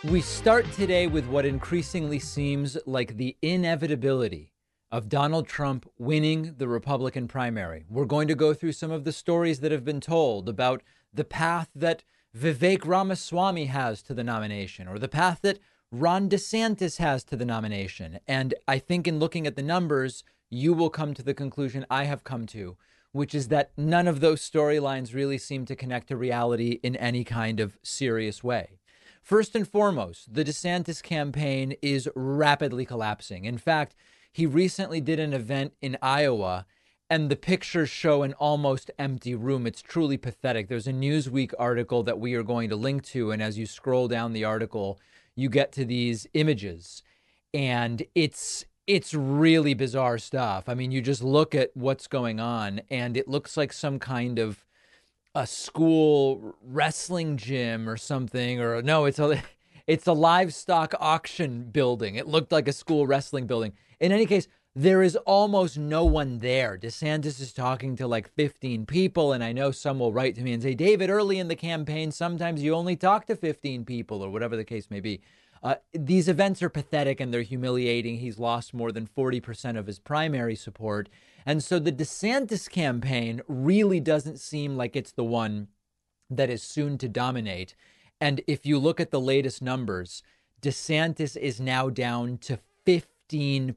We start today with what increasingly seems like the inevitability of Donald Trump winning the Republican primary. We're going to go through some of the stories that have been told about the path that Vivek Ramaswamy has to the nomination, or the path that Ron DeSantis has to the nomination. And I think in looking at the numbers, you will come to the conclusion I have come to, which is that none of those storylines really seem to connect to reality in any kind of serious way. First and foremost, the DeSantis campaign is rapidly collapsing. In fact, he recently did an event in Iowa, and the pictures show an almost empty room. It's truly pathetic. There's a Newsweek article that we are going to link to, and as you scroll down the article, you get to these images, and it's really bizarre stuff. I mean, you just look at what's going on, and it looks like some kind of a school wrestling gym or something, or no, it's a livestock auction building. It looked like a school wrestling building. In any case, there is almost no one there. DeSantis is talking to like 15 people. And I know some will write to me and say, David, early in the campaign, sometimes you only talk to 15 people, or whatever the case may be. These events are pathetic and they're humiliating. He's lost more than 40% of his primary support. And so the DeSantis campaign really doesn't seem like it's the one that is soon to dominate. And if you look at the latest numbers, DeSantis is now down to 15%.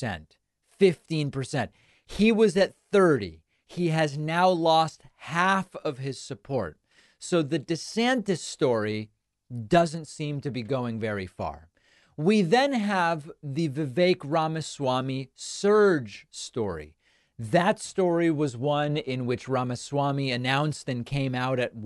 15%. He was at 30. He has now lost half of his support. So the DeSantis story doesn't seem to be going very far. We then have the Vivek Ramaswamy surge story. That story was one in which Ramaswamy announced and came out at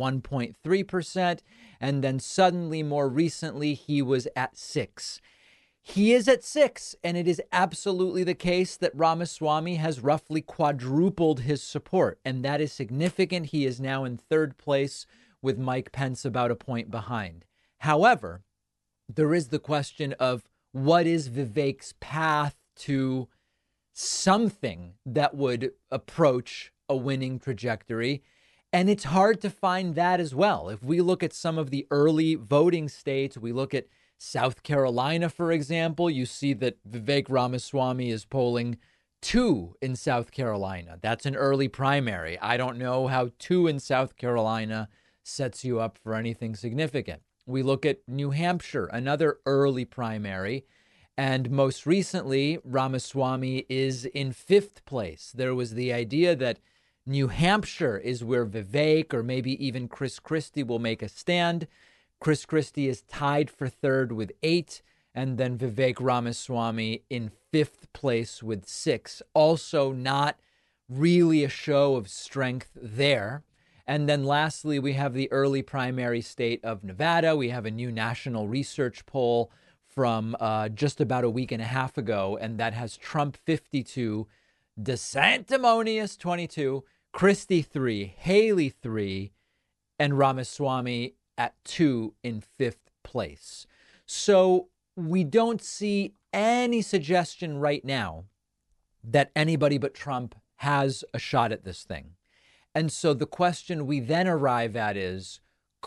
1.3%, and then suddenly, more recently, he was at 6%. He is at 6%, and it is absolutely the case that Ramaswamy has roughly quadrupled his support, and that is significant. He is now in third place with Mike Pence about a point behind. However, there is the question of what is Vivek's path to something that would approach a winning trajectory. And it's hard to find that as well. If we look at some of the early voting states, we look at South Carolina, for example, you see that Vivek Ramaswamy is polling 2 in South Carolina. That's an early primary. I don't know how 2 in South Carolina sets you up for anything significant. We look at New Hampshire, another early primary. And most recently, Ramaswamy is in 5th place. There was the idea that New Hampshire is where Vivek or maybe even Chris Christie will make a stand. Chris Christie is tied for 3rd with 8. And then Vivek Ramaswamy in 5th place with 6. Also not really a show of strength there. And then lastly, we have the early primary state of Nevada. We have a new national research poll from just about a week and a half ago, and that has Trump 52, DeSantimonious 22, Christie 3, Haley 3, and Ramaswamy at 2 in 5th place. So we don't see any suggestion right now that anybody but Trump has a shot at this thing. And so the question we then arrive at is,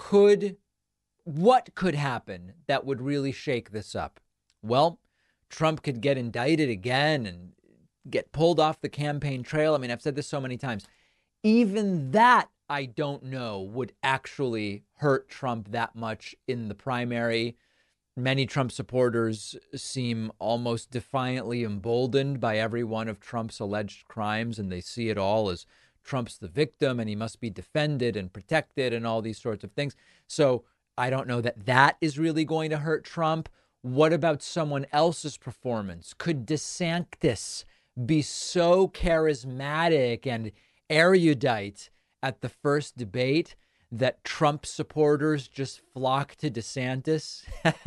what could happen that would really shake this up? Well, Trump could get indicted again and get pulled off the campaign trail. I mean, I've said this so many times. Even that, I don't know, would actually hurt Trump that much in the primary. Many Trump supporters seem almost defiantly emboldened by every one of Trump's alleged crimes, and they see it all as Trump's the victim and he must be defended and protected and all these sorts of things. So I don't know that that is really going to hurt Trump. What about someone else's performance? Could DeSantis be so charismatic and erudite at the first debate that Trump supporters just flock to DeSantis?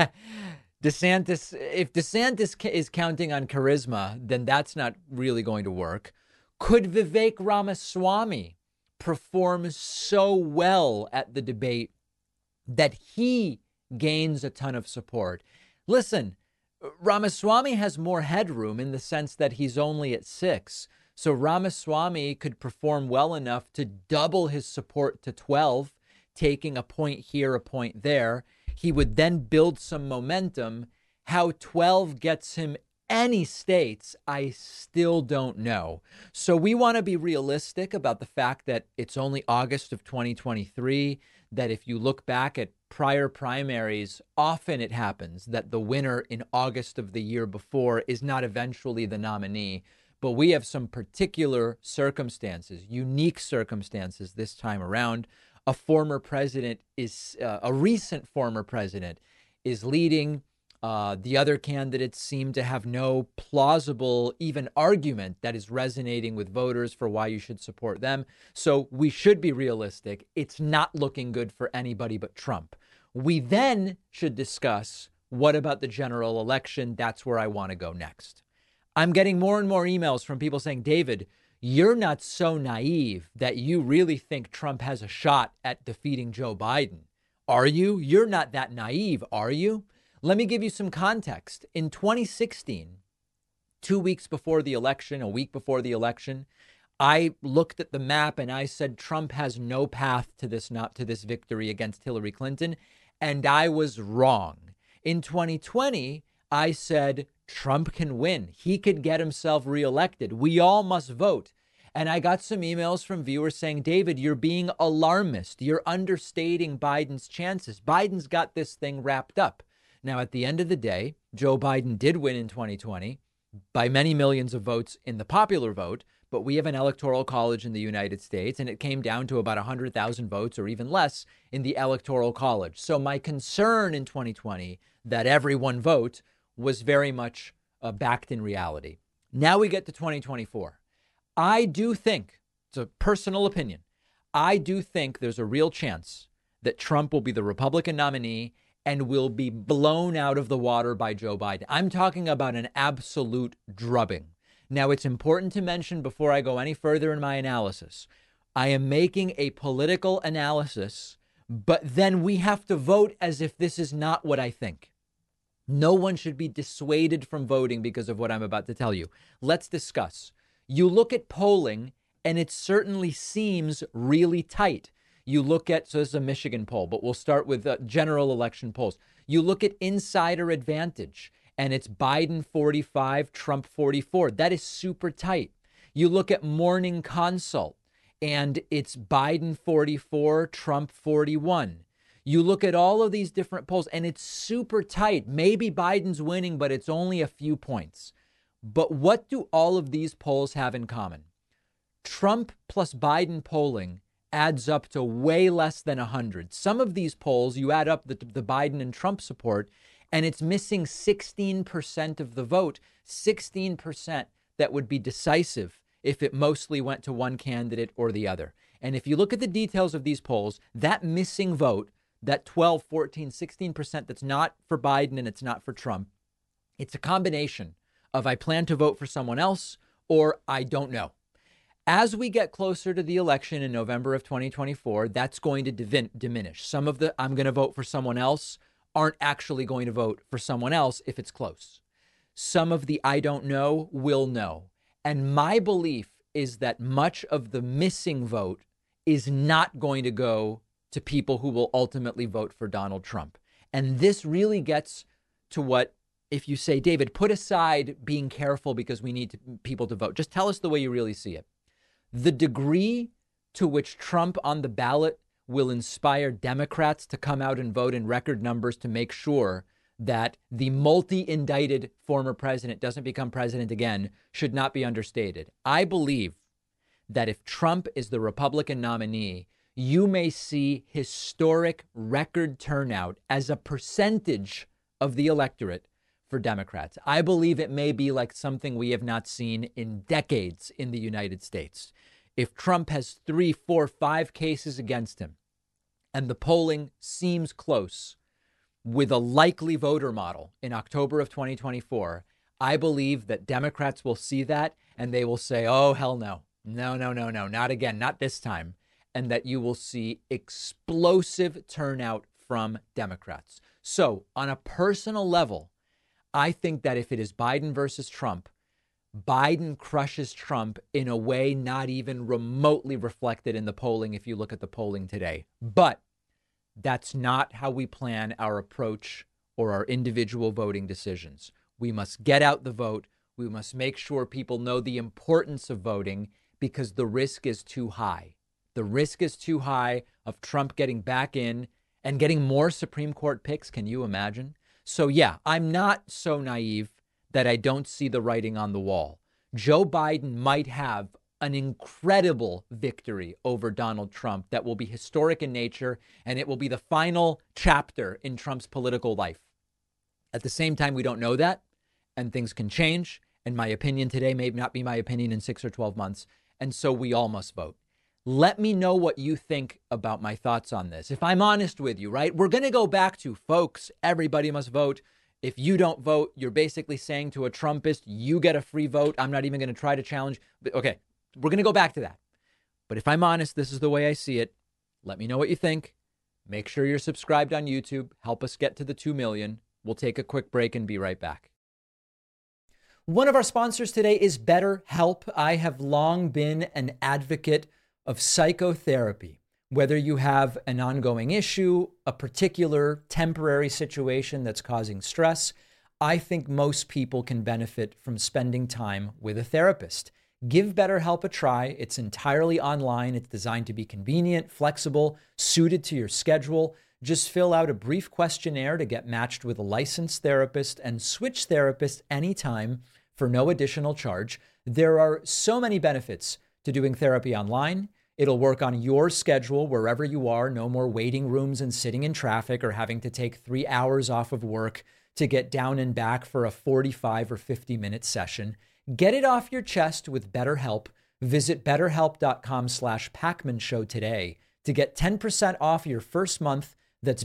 If DeSantis is counting on charisma, then that's not really going to work. Could Vivek Ramaswamy perform so well at the debate that he gains a ton of support? Listen, Ramaswamy has more headroom in the sense that he's only at 6. So Ramaswamy could perform well enough to double his support to 12, taking a point here, a point there. He would then build some momentum. How 12 gets him any states, I still don't know. So we want to be realistic about the fact that it's only August of 2023, that if you look back at prior primaries, often it happens that the winner in August of the year before is not eventually the nominee. But we have some particular circumstances, unique circumstances this time around. A former president is, a recent former president is leading. The other candidates seem to have no plausible even argument that is resonating with voters for why you should support them. So we should be realistic. It's not looking good for anybody but Trump. We then should discuss, what about the general election? That's where I want to go next. I'm getting more and more emails from people saying, David, you're not so naive that you really think Trump has a shot at defeating Joe Biden. Are you? You're not that naive, are you? Let me give you some context. In 2016, 2 weeks before the election, a week before the election, I looked at the map and I said Trump has no path to this victory against Hillary Clinton. And I was wrong. In 2020, I said Trump can win. He could get himself reelected. We all must vote. And I got some emails from viewers saying, David, you're being alarmist. You're understating Biden's chances. Biden's got this thing wrapped up. Now, at the end of the day, Joe Biden did win in 2020 by many millions of votes in the popular vote. But we have an electoral college in the United States, and it came down to about 100,000 votes or even less in the electoral college. So my concern in 2020 that everyone vote was very much backed in reality. Now we get to 2024. I do think, it's a personal opinion, I do think there's a real chance that Trump will be the Republican nominee and will be blown out of the water by Joe Biden. I'm talking about an absolute drubbing. Now, it's important to mention before I go any further in my analysis, I am making a political analysis, but then we have to vote as if this is not what I think. No one should be dissuaded from voting because of what I'm about to tell you. Let's discuss. You look at polling, and it certainly seems really tight. You look at, so this is a Michigan poll, but we'll start with general election polls. You look at Insider Advantage, and it's Biden 45, Trump 44. That is super tight. You look at Morning Consult, and it's Biden 44, Trump 41. You look at all of these different polls, and it's super tight. Maybe Biden's winning, but it's only a few points. But what do all of these polls have in common? Trump plus Biden polling adds up to way less than 100. Some of these polls, you add up the Biden and Trump support, and it's missing 16% of the vote, 16% that would be decisive if it mostly went to one candidate or the other. And if you look at the details of these polls, that missing vote, that 12, 14, 16% that's not for Biden and it's not for Trump, it's a combination of I plan to vote for someone else or I don't know. As we get closer to the election in November of 2024, that's going to diminish. Some of the I'm going to vote for someone else aren't actually going to vote for someone else if it's close. Some of the I don't know will know. And my belief is that much of the missing vote is not going to go to people who will ultimately vote for Donald Trump. And this really gets to what, if you say, David, put aside being careful because we need people to vote. Just tell us the way you really see it. The degree to which Trump on the ballot will inspire Democrats to come out and vote in record numbers to make sure that the multi-indicted former president doesn't become president again should not be understated. I believe that if Trump is the Republican nominee, you may see historic record turnout as a percentage of the electorate for Democrats. I believe it may be like something we have not seen in decades in the United States. If Trump has 3, 4, 5 cases against him and the polling seems close with a likely voter model in October of 2024, I believe that Democrats will see that and they will say, oh, hell no, not again, not this time. And that you will see explosive turnout from Democrats. So on a personal level, I think that if it is Biden versus Trump, Biden crushes Trump in a way not even remotely reflected in the polling if you look at the polling today. But That's not how we plan our approach or our individual voting decisions. We must get out the vote. We must make sure people know the importance of voting because the risk is too high. The risk is too high of Trump getting back in and getting more Supreme Court picks. Can you imagine? So, yeah, I'm not so naive that I don't see the writing on the wall. Joe Biden might have an incredible victory over Donald Trump that will be historic in nature, and it will be the final chapter in Trump's political life. At the same time, we don't know that, and things can change. And my opinion today may not be my opinion in 6 or 12 months. And so we all must vote. Let me know what you think about my thoughts on this. If I'm honest with you, right, we're going to go back to, folks, everybody must vote. If you don't vote, you're basically saying to a Trumpist, you get a free vote. I'm not even going to try to challenge. But okay, we're going to go back to that. But if I'm honest, this is the way I see it. Let me know what you think. Make sure you're subscribed on YouTube. Help us get to the 2 million. We'll take a quick break and be right back. One of our sponsors today is BetterHelp. I have long been an advocate of psychotherapy. Whether you have an ongoing issue, a particular temporary situation that's causing stress, I think most people can benefit from spending time with a therapist. Give BetterHelp a try. It's entirely online. It's designed to be convenient, flexible, suited to your schedule. Just fill out a brief questionnaire to get matched with a licensed therapist and switch therapists anytime for no additional charge. There are so many benefits to doing therapy online. It'll work on your schedule wherever you are. No more waiting rooms and sitting in traffic or having to take 3 hours off of work to get down and back for a 45 or 50-minute session. Get it off your chest with BetterHelp. Visit betterhelp.com/Pacman Show today to get 10% off your first month. That's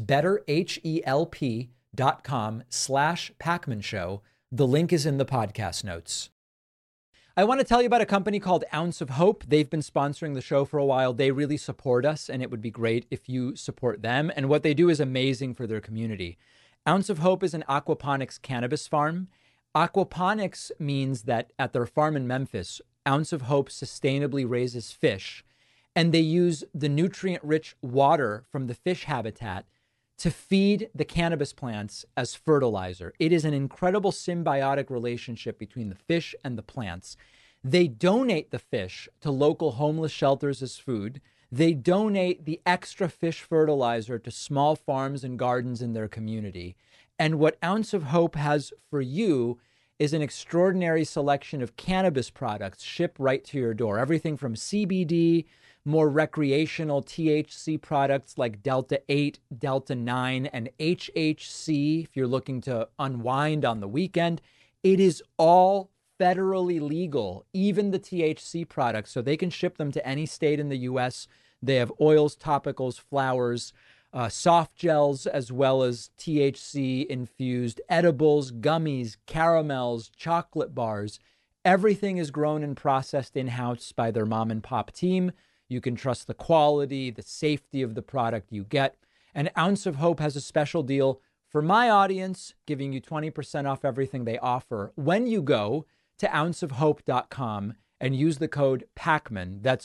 betterhelp.com/Pacman Show. The link is in the podcast notes. I want to tell you about a company called Ounce of Hope. They've been sponsoring the show for a while. They really support us, and it would be great if you support them. And what they do is amazing for their community. Ounce of Hope is an aquaponics cannabis farm. Aquaponics means that at their farm in Memphis, Ounce of Hope sustainably raises fish, and they use the nutrient-rich water from the fish habitat to feed the cannabis plants as fertilizer. It is an incredible symbiotic relationship between the fish and the plants. They donate the fish to local homeless shelters as food. They donate the extra fish fertilizer to small farms and gardens in their community. And what Ounce of Hope has for you is an extraordinary selection of cannabis products shipped right to your door. Everything from CBD, more recreational THC products like Delta 8, Delta 9, and HHC if you're looking to unwind on the weekend. It is all federally legal, even the THC products, so they can ship them to any state in the U.S. They have oils, topicals, flowers, soft gels, as well as THC-infused edibles, gummies, caramels, chocolate bars. Everything is grown and processed in-house by their mom and pop team. You can trust the quality, the safety of the product you get. And Ounce of Hope has a special deal for my audience, giving you 20% off everything they offer when you go to ounceofhope.com and use the code PACMAN. That's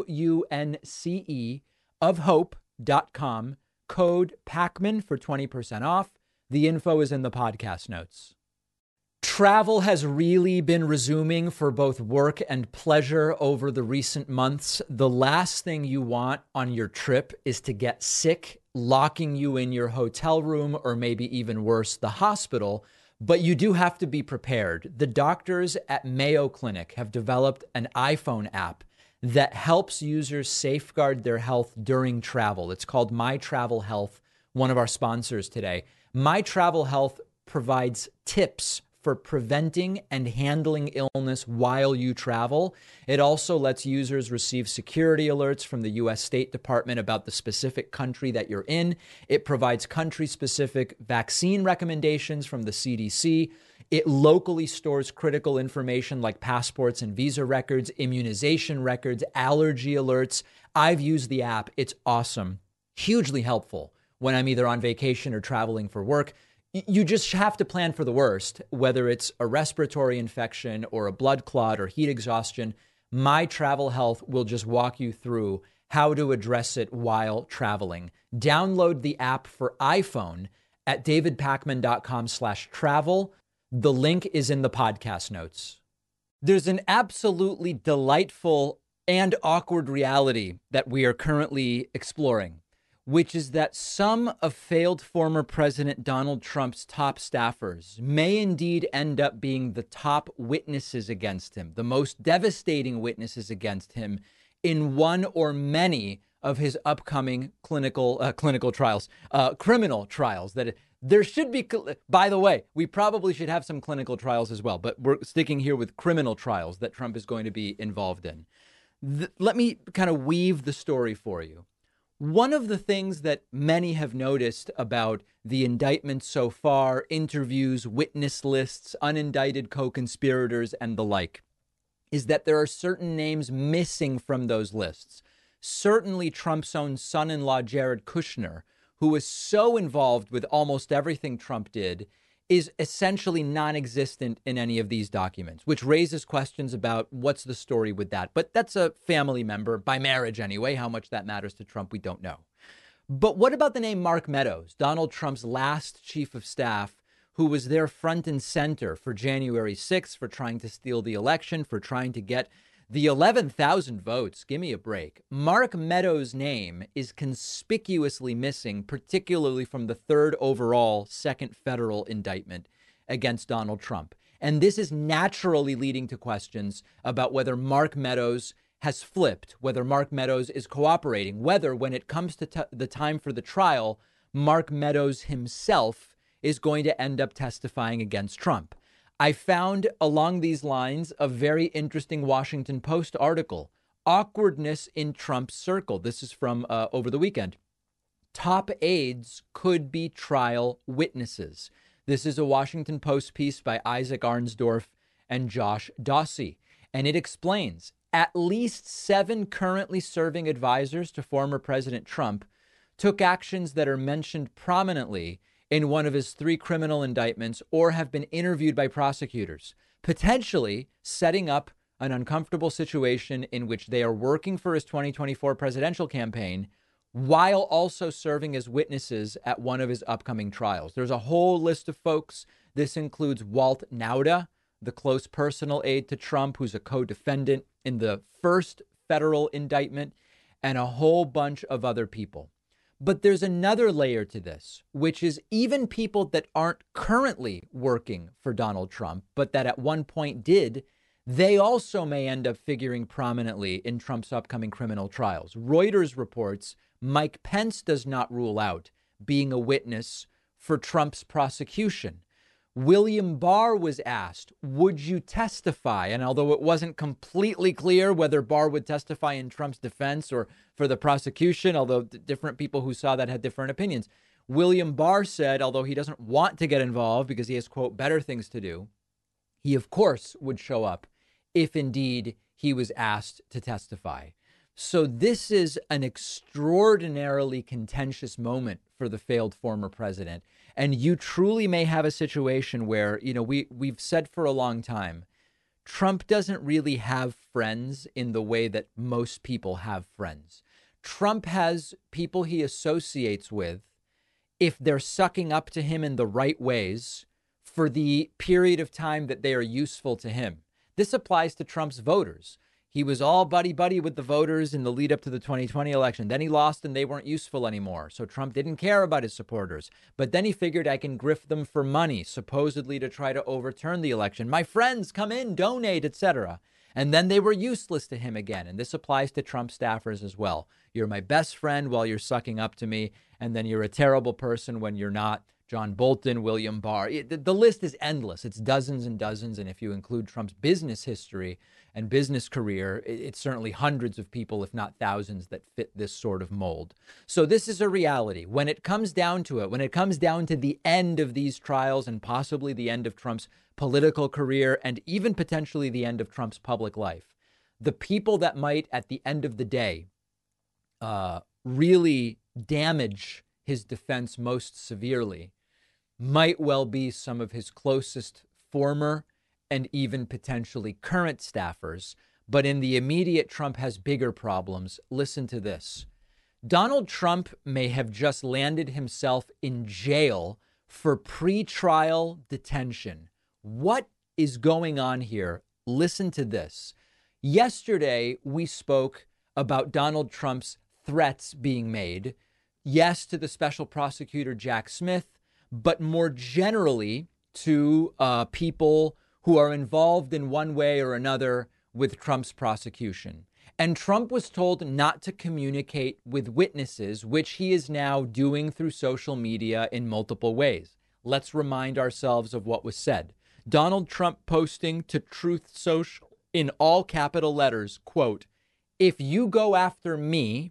OUNCE of hope.com, code PACMAN for 20% off. The info is in the podcast notes. Travel has really been resuming for both work and pleasure over the recent months. The last thing you want on your trip is to get sick, locking you in your hotel room, or maybe even worse, the hospital. But you do have to be prepared. The doctors at Mayo Clinic have developed an iPhone app that helps users safeguard their health during travel. It's called My Travel Health, one of our sponsors today. My Travel Health provides tips for preventing and handling illness while you travel. It also lets users receive security alerts from the U.S. State Department about the specific country that you're in. It provides country-specific vaccine recommendations from the CDC. It locally stores critical information like passports and visa records, immunization records, allergy alerts. I've used the app. It's awesome. Hugely helpful when I'm either on vacation or traveling for work. You just have to plan for the worst, whether it's a respiratory infection or a blood clot or heat exhaustion. My Travel Health will just walk you through how to address it while traveling. Download the app for iPhone at davidpakman.com/travel. The link is in the podcast notes. There's an absolutely delightful and awkward reality that we are currently exploring, which is that some of failed former President Donald Trump's top staffers may indeed end up being the top witnesses against him, the most devastating witnesses against him in one or many of his upcoming criminal trials. That there should be, by the way, we probably should have some clinical trials as well, but we're sticking here with criminal trials that Trump is going to be involved in. Let me kind of weave the story for you. One of the things that many have noticed about the indictment so far, interviews, witness lists, unindicted co-conspirators, and the like, is that there are certain names missing from those lists. Certainly Trump's own son-in-law, Jared Kushner, who was so involved with almost everything Trump did, is essentially non-existent in any of these documents, which raises questions about what's the story with that. But that's a family member, by marriage anyway. How much that matters to Trump, we don't know. But what about the name Mark Meadows, Donald Trump's last chief of staff, who was there front and center for January 6th, for trying to steal the election, for trying to get the 11,000 votes? Give me a break. Mark Meadows' name is conspicuously missing, particularly from the third overall second federal indictment against Donald Trump. And this is naturally leading to questions about whether Mark Meadows has flipped, whether Mark Meadows is cooperating, whether when it comes to the time for the trial, Mark Meadows himself is going to end up testifying against Trump. I found along these lines a very interesting Washington Post article, Awkwardness in Trump's Circle. This is from over the weekend. Top aides could be trial witnesses. This is a Washington Post piece by Isaac Arnsdorf and Josh Dawsey. And it explains at least 7 currently serving advisors to former President Trump took actions that are mentioned prominently in one of his 3 criminal indictments or have been interviewed by prosecutors, potentially setting up an uncomfortable situation in which they are working for his 2024 presidential campaign while also serving as witnesses at one of his upcoming trials. There's a whole list of folks. This includes Walt Nauta, the close personal aide to Trump, who's a co-defendant in the first federal indictment, and a whole bunch of other people. But there's another layer to this, which is even people that aren't currently working for Donald Trump, but that at one point did, they also may end up figuring prominently in Trump's upcoming criminal trials. Reuters reports Mike Pence does not rule out being a witness for Trump's prosecution. William Barr was asked, would you testify? And although it wasn't completely clear whether Barr would testify in Trump's defense or for the prosecution, although different people who saw that had different opinions, William Barr said, although he doesn't want to get involved because he has, quote, better things to do, he, of course, would show up if indeed he was asked to testify. So this is an extraordinarily contentious moment for the failed former president. And you truly may have a situation where, we've said for a long time, Trump doesn't really have friends in the way that most people have friends. Trump has people he associates with if they're sucking up to him in the right ways for the period of time that they are useful to him. This applies to Trump's voters. He was all buddy-buddy with the voters in the lead up to the 2020 election. Then he lost and they weren't useful anymore. So Trump didn't care about his supporters. But then he figured I can grift them for money, supposedly to try to overturn the election. My friends, come in, donate, etc. And then they were useless to him again. And this applies to Trump staffers as well. You're my best friend while you're sucking up to me. And then you're a terrible person when you're not. John Bolton, William Barr. The list is endless. It's dozens and dozens. And if you include Trump's business history and business career, it's certainly hundreds of people, if not thousands, that fit this sort of mold. So this is a reality. When it comes down to it, when it comes down to the end of these trials and possibly the end of Trump's political career and even potentially the end of Trump's public life, the people that might at the end of the day really damage his defense most severely might well be some of his closest former and even potentially current staffers, But in the immediate, Trump has bigger problems. Listen to this. Donald Trump may have just landed himself in jail for pretrial detention. What is going on here? Listen to this. Yesterday, we spoke about Donald Trump's threats being made. Yes, to the special prosecutor, Jack Smith, but more generally to people who are involved in one way or another with Trump's prosecution. And Trump was told not to communicate with witnesses, which he is now doing through social media in multiple ways. Let's remind ourselves of what was said. Donald Trump posting to Truth Social in all capital letters, quote, "If you go after me,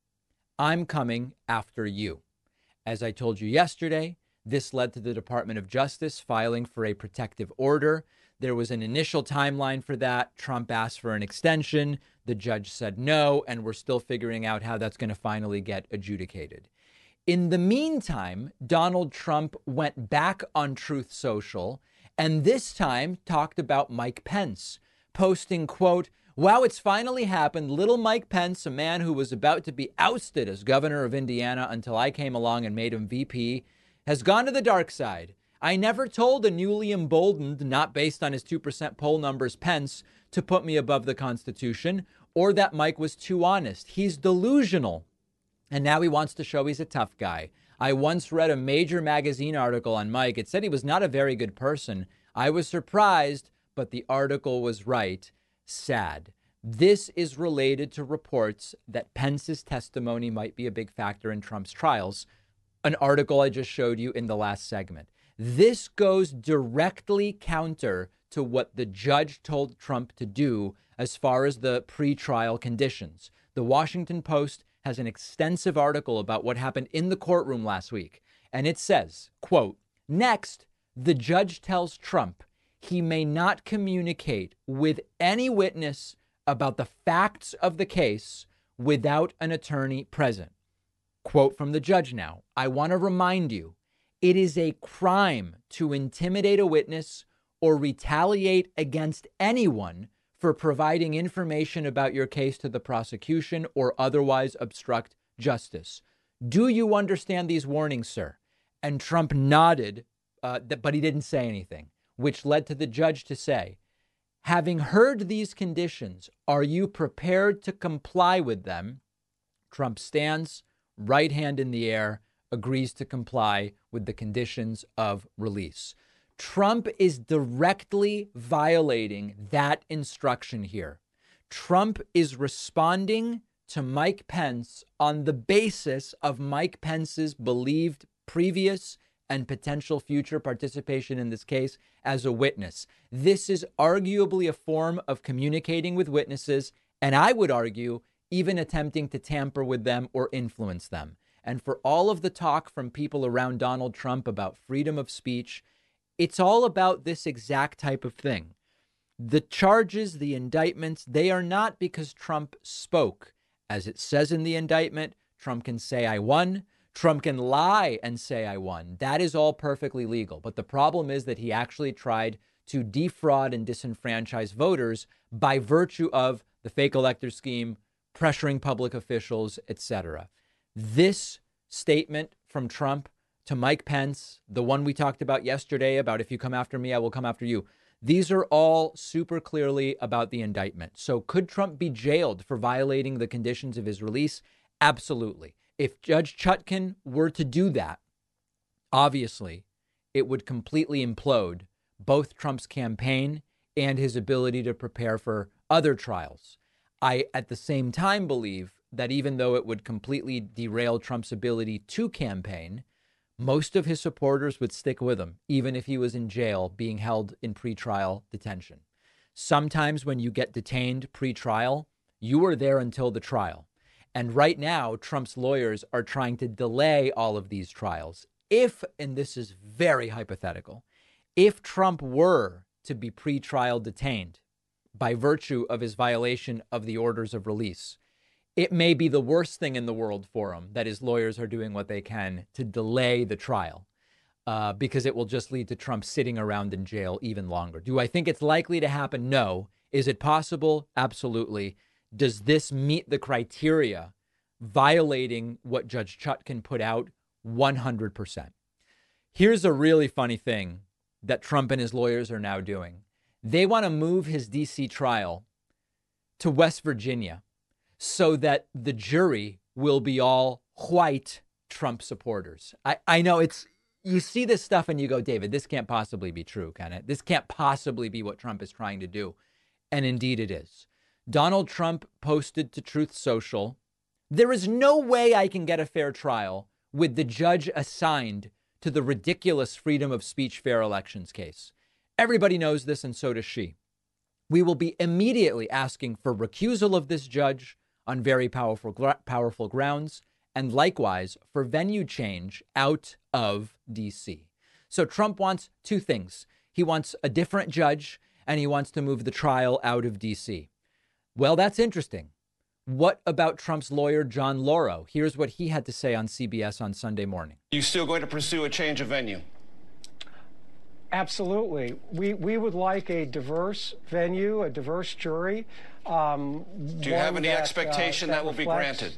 I'm coming after you." As I told you yesterday, this led to the Department of Justice filing for a protective order. There was an initial timeline for that. Trump asked for an extension. The judge said no, and we're still figuring out how that's going to finally get adjudicated. In the meantime, Donald Trump went back on Truth Social and this time talked about Mike Pence, posting, quote, "Wow, it's finally happened. Little Mike Pence, a man who was about to be ousted as governor of Indiana until I came along and made him VP, has gone to the dark side. I never told a newly emboldened, not based on his 2% poll numbers, Pence, to put me above the Constitution, or that Mike was too honest. He's delusional. And now he wants to show he's a tough guy. I once read a major magazine article on Mike. It said he was not a very good person. I was surprised, but the article was right. Sad." This is related to reports that Pence's testimony might be a big factor in Trump's trials, an article I just showed you in the last segment. This goes directly counter to what the judge told Trump to do as far as the pretrial conditions. The Washington Post has an extensive article about what happened in the courtroom last week. And it says, quote, "Next, the judge tells Trump he may not communicate with any witness about the facts of the case without an attorney present." Quote from the judge now, "I want to remind you, it is a crime to intimidate a witness or retaliate against anyone for providing information about your case to the prosecution or otherwise obstruct justice. Do you understand these warnings, sir?" And Trump nodded, but he didn't say anything, which led to the judge to say, "Having heard these conditions, are you prepared to comply with them?" Trump stands, right hand in the air, agrees to comply with the conditions of release. Trump is directly violating that instruction here. Trump is responding to Mike Pence on the basis of Mike Pence's believed previous and potential future participation in this case as a witness. This is arguably a form of communicating with witnesses, and I would argue even attempting to tamper with them or influence them. And for all of the talk from people around Donald Trump about freedom of speech, it's all about this exact type of thing. The charges, the indictments, they are not because Trump spoke. As it says in the indictment, Trump can say, "I won." Trump can lie and say, "I won." That is all perfectly legal. But the problem is that he actually tried to defraud and disenfranchise voters by virtue of the fake elector scheme, pressuring public officials, etc. This statement from Trump to Mike Pence, the one we talked about yesterday about "if you come after me, I will come after you," these are all super clearly about the indictment. So could Trump be jailed for violating the conditions of his release? Absolutely. If Judge Chutkan were to do that, obviously, it would completely implode both Trump's campaign and his ability to prepare for other trials. I, at the same time, believe that even though it would completely derail Trump's ability to campaign, most of his supporters would stick with him, even if he was in jail being held in pretrial detention. Sometimes when you get detained pretrial, you are there until the trial. And right now, Trump's lawyers are trying to delay all of these trials. If, and this is very hypothetical, if Trump were to be pretrial detained by virtue of his violation of the orders of release, it may be the worst thing in the world for him that his lawyers are doing what they can to delay the trial, because it will just lead to Trump sitting around in jail even longer. Do I think it's likely to happen? No. Is it possible? Absolutely. Does this meet the criteria violating what Judge Chutkan put out? 100%. Here's a really funny thing that Trump and his lawyers are now doing. They want to move his D.C. trial to West Virginia so that the jury will be all white Trump supporters. I know you see this stuff and you go, David, this can't possibly be true, can it? This can't possibly be what Trump is trying to do. And indeed it is. Donald Trump posted to Truth Social, there is no way I can get a fair trial with the judge assigned to the ridiculous freedom of speech fair elections case. Everybody knows this, and so does she. We will be immediately asking for recusal of this judge on very powerful grounds, and likewise for venue change out of D.C. So Trump wants two things. He wants a different judge, and he wants to move the trial out of D.C. Well, that's interesting. What about Trump's lawyer, John Lauro? Here's what he had to say on CBS on Sunday morning. You still going to pursue a change of venue? Absolutely. We would like a diverse venue, a diverse jury. Do you have any expectation that will be granted?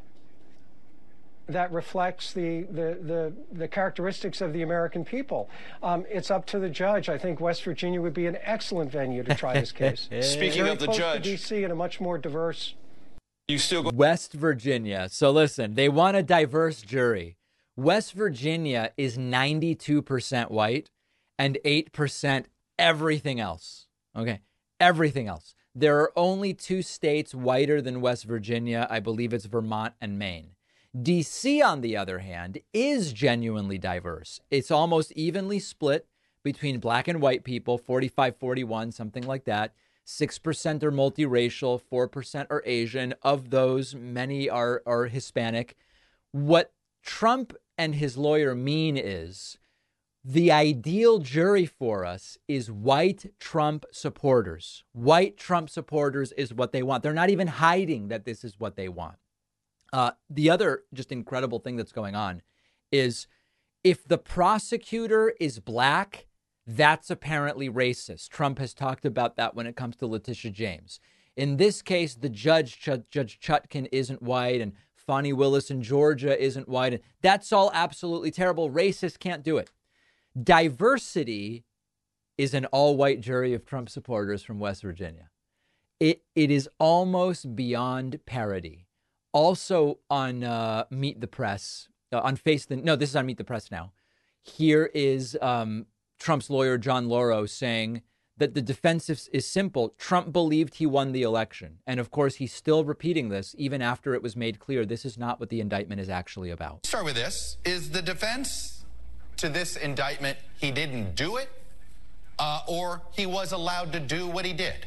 That reflects the characteristics of the American people. It's up to the judge. I think West Virginia would be an excellent venue to try this case. Speaking of the judge, D.C. and a much more diverse. You still go West Virginia. So listen, they want a diverse jury. West Virginia is 92% white and 8% everything else. Okay, everything else. There are only two states whiter than West Virginia. I believe it's Vermont and Maine. D.C., on the other hand, is genuinely diverse. It's almost evenly split between black and white people, 45-41, something like that. 6% are multiracial, 4% are Asian. Of those, many are Hispanic. What Trump and his lawyer mean is the ideal jury for us is white Trump supporters. White Trump supporters is what they want. They're not even hiding that this is what they want. The other just incredible thing that's going on is if the prosecutor is black, that's apparently racist. Trump has talked about that when it comes to Letitia James. In this case, the Judge Chutkan isn't white and Fani Willis in Georgia isn't white. That's all absolutely terrible. Racists can't do it. Diversity is an all-white jury of Trump supporters from West Virginia. It is almost beyond parody. Also on Meet the Press, on Face the... No, this is on Meet the Press now. Here is Trump's lawyer, John Lauro, saying that the defense is simple. Trump believed he won the election. And of course, he's still repeating this even after it was made clear this is not what the indictment is actually about. Start with this. Is the defense to this indictment he didn't do it or he was allowed to do what he did?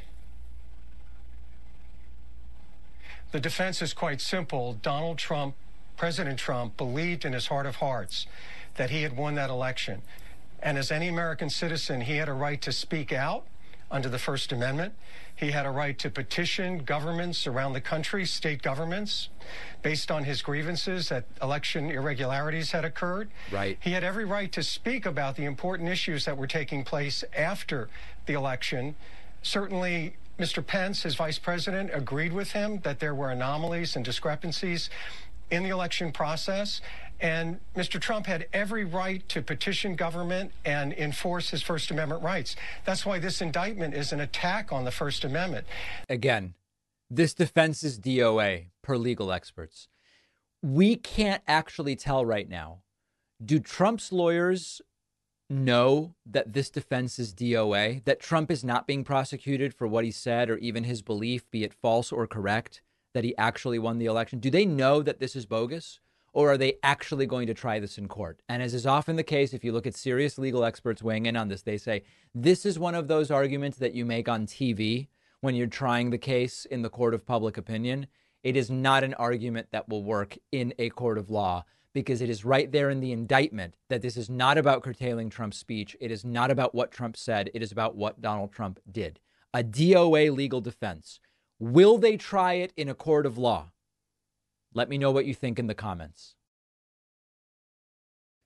The defense is quite simple. Donald Trump, President Trump, believed in his heart of hearts that he had won that election. And as any American citizen, he had a right to speak out under the First Amendment. He had a right to petition governments around the country, state governments, based on his grievances that election irregularities had occurred. Right. He had every right to speak about the important issues that were taking place after the election. Certainly, Mr. Pence, his vice president, agreed with him that there were anomalies and discrepancies in the election process. And Mr. Trump had every right to petition government and enforce his First Amendment rights. That's why this indictment is an attack on the First Amendment. Again, this defense is DOA per legal experts. We can't actually tell right now. Do Trump's lawyers know that this defense is DOA, that Trump is not being prosecuted for what he said or even his belief, be it false or correct, that he actually won the election? Do they know that this is bogus? Or are they actually going to try this in court? And as is often the case, if you look at serious legal experts weighing in on this, they say, this is one of those arguments that you make on TV when you're trying the case in the court of public opinion. It is not an argument that will work in a court of law because it is right there in the indictment that this is not about curtailing Trump's speech. It is not about what Trump said. It is about what Donald Trump did. A DOA legal defense. Will they try it in a court of law? Let me know what you think in the comments.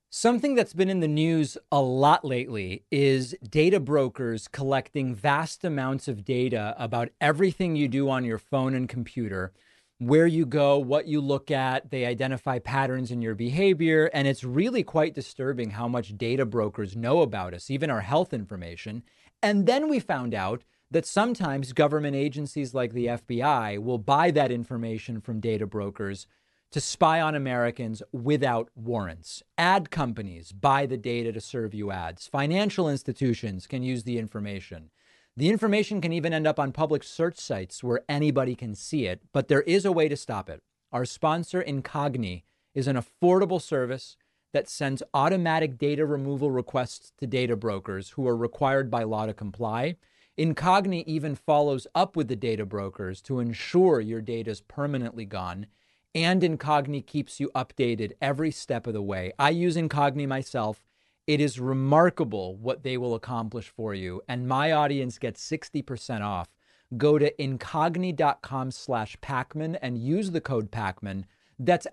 Something that's been in the news a lot lately is data brokers collecting vast amounts of data about everything you do on your phone and computer, where you go, what you look at. They identify patterns in your behavior. And it's really quite disturbing how much data brokers know about us, even our health information. And then we found out that sometimes government agencies like the FBI will buy that information from data brokers to spy on Americans without warrants. Ad companies buy the data to serve you ads. Financial institutions can use the information. The information can even end up on public search sites where anybody can see it, but there is a way to stop it. Our sponsor, Incogni, is an affordable service that sends automatic data removal requests to data brokers who are required by law to comply. Incogni even follows up with the data brokers to ensure your data is permanently gone. And Incogni keeps you updated every step of the way. I use Incogni myself. It is remarkable what they will accomplish for you. And my audience gets 60% off. Go to incogni.com/Pacman and use the code Pacman. That's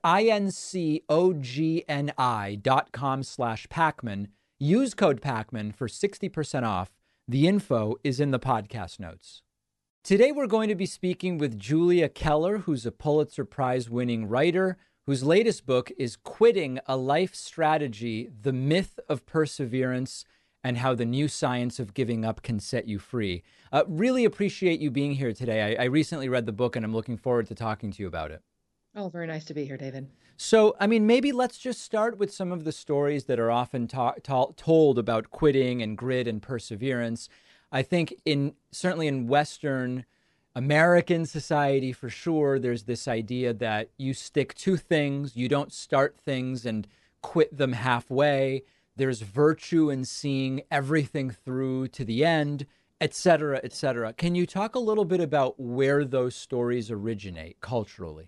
incogni.com/Pacman. Use code Pacman for 60% off. The info is in the podcast notes. Today, we're going to be speaking with Julia Keller, who's a Pulitzer Prize-winning writer, whose latest book is Quitting: A Life Strategy, The Myth of Perseverance, and How the New Science of Giving Up Can Set You Free. Really appreciate you being here today. I recently read the book, and I'm looking forward to talking to you about it. Oh, very nice to be here, David. So, maybe let's just start with some of the stories that are often told about quitting and grit and perseverance. I think certainly in Western American society, for sure, there's this idea that you stick to things, you don't start things and quit them halfway. There's virtue in seeing everything through to the end, et cetera, et cetera. Can you talk a little bit about where those stories originate culturally?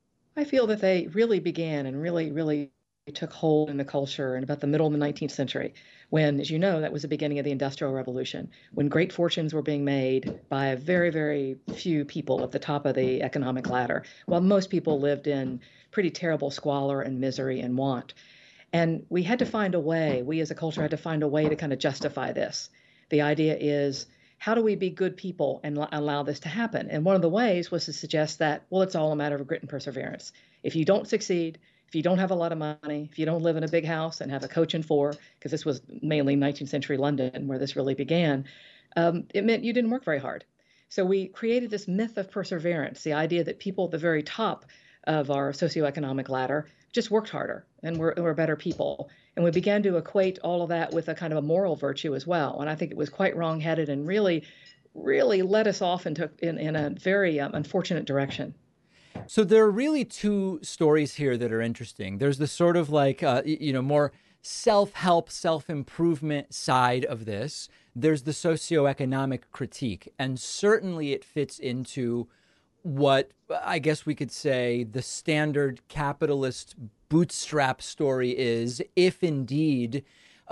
I feel that they really began and really took hold in the culture in about the middle of the 19th century, when, as you know, that was the beginning of the Industrial Revolution, when great fortunes were being made by a very, very few people at the top of the economic ladder, while most people lived in pretty terrible squalor and misery and want. And we had to find a way, we as a culture had to find a way to kind of justify this. The idea is, how do we be good people and allow this to happen? And one of the ways was to suggest that, well, it's all a matter of grit and perseverance. If you don't succeed, if you don't have a lot of money, if you don't live in a big house and have a coach and four, because this was mainly 19th century London where this really began, it meant you didn't work very hard. So we created this myth of perseverance, the idea that people at the very top of our socioeconomic ladder just worked harder and were better people. And we began to equate all of that with a kind of a moral virtue as well. And I think it was quite wrongheaded and really led us off in a very unfortunate direction. So there are really two stories here that are interesting. There's the sort of like, more self-help, self-improvement side of this. There's the socioeconomic critique. And certainly it fits into what I guess we could say the standard capitalist bootstrap story is, if indeed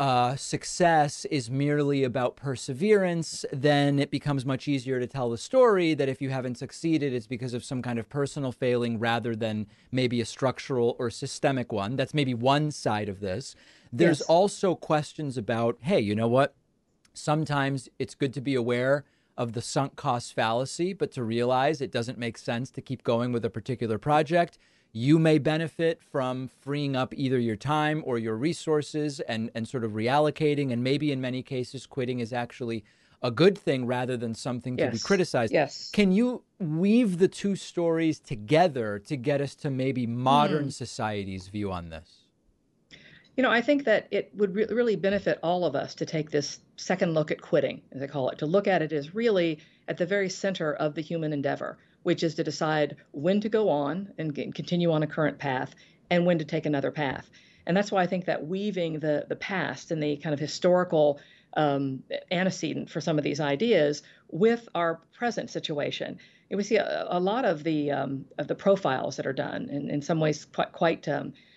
success is merely about perseverance, then it becomes much easier to tell the story that if you haven't succeeded, it's because of some kind of personal failing rather than maybe a structural or systemic one. That's maybe one side of this. There's also questions about, hey, you know what? Sometimes it's good to be aware of the sunk cost fallacy, but to realize it doesn't make sense to keep going with a particular project. You may benefit from freeing up either your time or your resources and sort of reallocating. And maybe in many cases, quitting is actually a good thing rather than something to be criticized. Yes. Can you weave the two stories together to get us to maybe modern society's view on this? You know, I think that it would really benefit all of us to take this second look at quitting, as I call it, to look at it as really at the very center of the human endeavor, which is to decide when to go on and continue on a current path and when to take another path. And that's why I think that weaving the past and the kind of historical antecedent for some of these ideas with our present situation. And we see a lot of the profiles that are done, and in some ways quite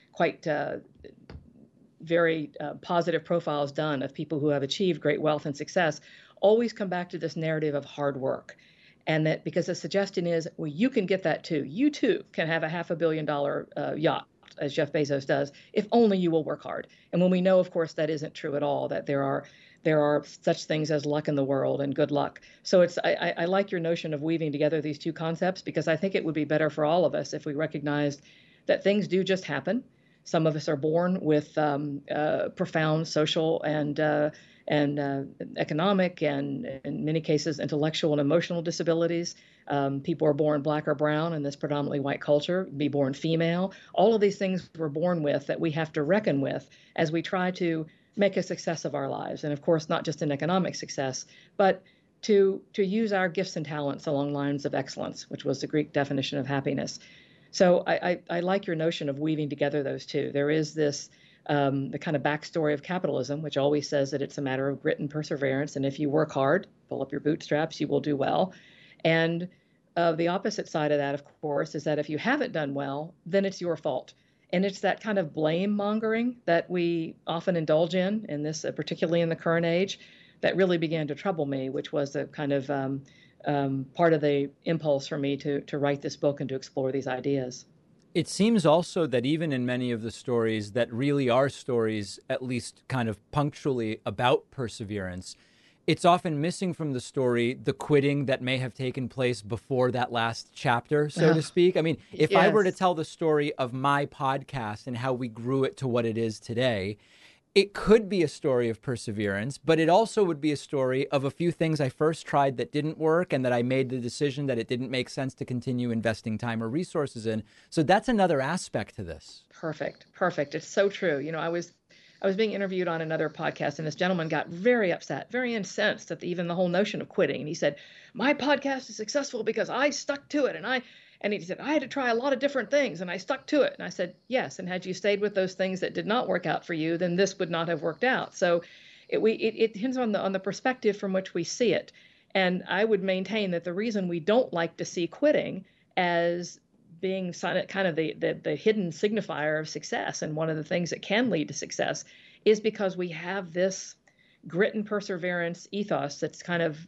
very positive profiles done of people who have achieved great wealth and success, always come back to this narrative of hard work. And that because the suggestion is, well, you can get that too. You too can have a $500 million yacht as Jeff Bezos does, if only you will work hard. And when we know, of course, that isn't true at all, that there are such things as luck in the world and good luck. So I like your notion of weaving together these two concepts, because I think it would be better for all of us if we recognized that things do just happen. Some of us are born with profound social and economic and, in many cases, intellectual and emotional disabilities. People are born black or brown in this predominantly white culture, be born female. All of these things we're born with that we have to reckon with as we try to make a success of our lives. And of course, not just an economic success, but to use our gifts and talents along lines of excellence, which was the Greek definition of happiness. So I like your notion of weaving together those two. There is this the kind of backstory of capitalism, which always says that it's a matter of grit and perseverance. And if you work hard, pull up your bootstraps, you will do well. And the opposite side of that, of course, is that if you haven't done well, then it's your fault. And it's that kind of blame mongering that we often indulge in this, particularly in the current age, that really began to trouble me, which was a kind of part of the impulse for me to write this book and to explore these ideas. It seems also that even in many of the stories that really are stories, at least kind of punctually about perseverance, it's often missing from the story the quitting that may have taken place before that last chapter, so to speak. I mean, if I were to tell the story of my podcast and how we grew it to what it is today, it could be a story of perseverance, but it also would be a story of a few things I first tried that didn't work and that I made the decision that it didn't make sense to continue investing time or resources in. So that's another aspect to this. Perfect. It's so true. You know, I was being interviewed on another podcast, and this gentleman got very upset, very incensed at even the whole notion of quitting. And he said, my podcast is successful because I stuck to it. And he said, I had to try a lot of different things and I stuck to it. And I said, yes. And had you stayed with those things that did not work out for you, then this would not have worked out. So it depends on the perspective from which we see it. And I would maintain that the reason we don't like to see quitting as being kind of the hidden signifier of success, and one of the things that can lead to success, is because we have this grit and perseverance ethos that's kind of,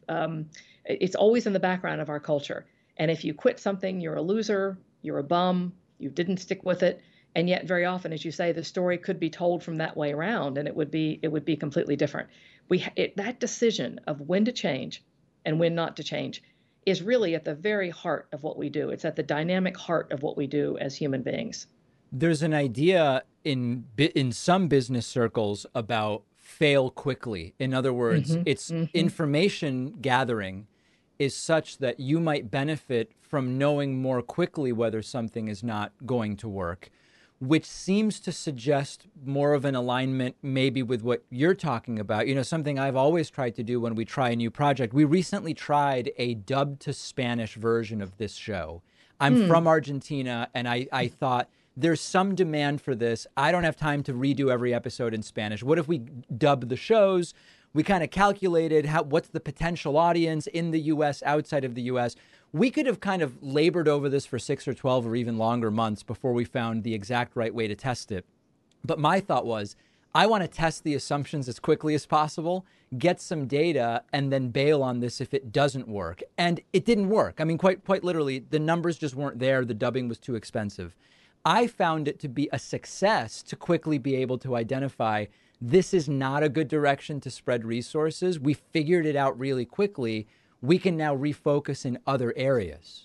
it's always in the background of our culture. And if you quit something, you're a loser, you're a bum, you didn't stick with it. And yet very often, as you say, the story could be told from that way around, and it would be completely different. That decision of when to change and when not to change is really at the very heart of what we do. It's at the dynamic heart of what we do as human beings. There's an idea in some business circles about fail quickly. In other words, it's information gathering is such that you might benefit from knowing more quickly whether something is not going to work, which seems to suggest more of an alignment maybe with what you're talking about. You know, something I've always tried to do when we try a new project. We recently tried a dubbed to Spanish version of this show. I'm from Argentina, and I thought, there's some demand for this. I don't have time to redo every episode in Spanish. What if we dub the shows? We kind of calculated what's the potential audience in the U.S., outside of the U.S. We could have kind of labored over this for 6 or 12 or even longer months before we found the exact right way to test it. But my thought was, I want to test the assumptions as quickly as possible, get some data, and then bail on this if it doesn't work. And it didn't work. I mean, quite literally, the numbers just weren't there. The dubbing was too expensive. I found it to be a success to quickly be able to identify this is not a good direction to spread resources. We figured it out really quickly. We can now refocus in other areas.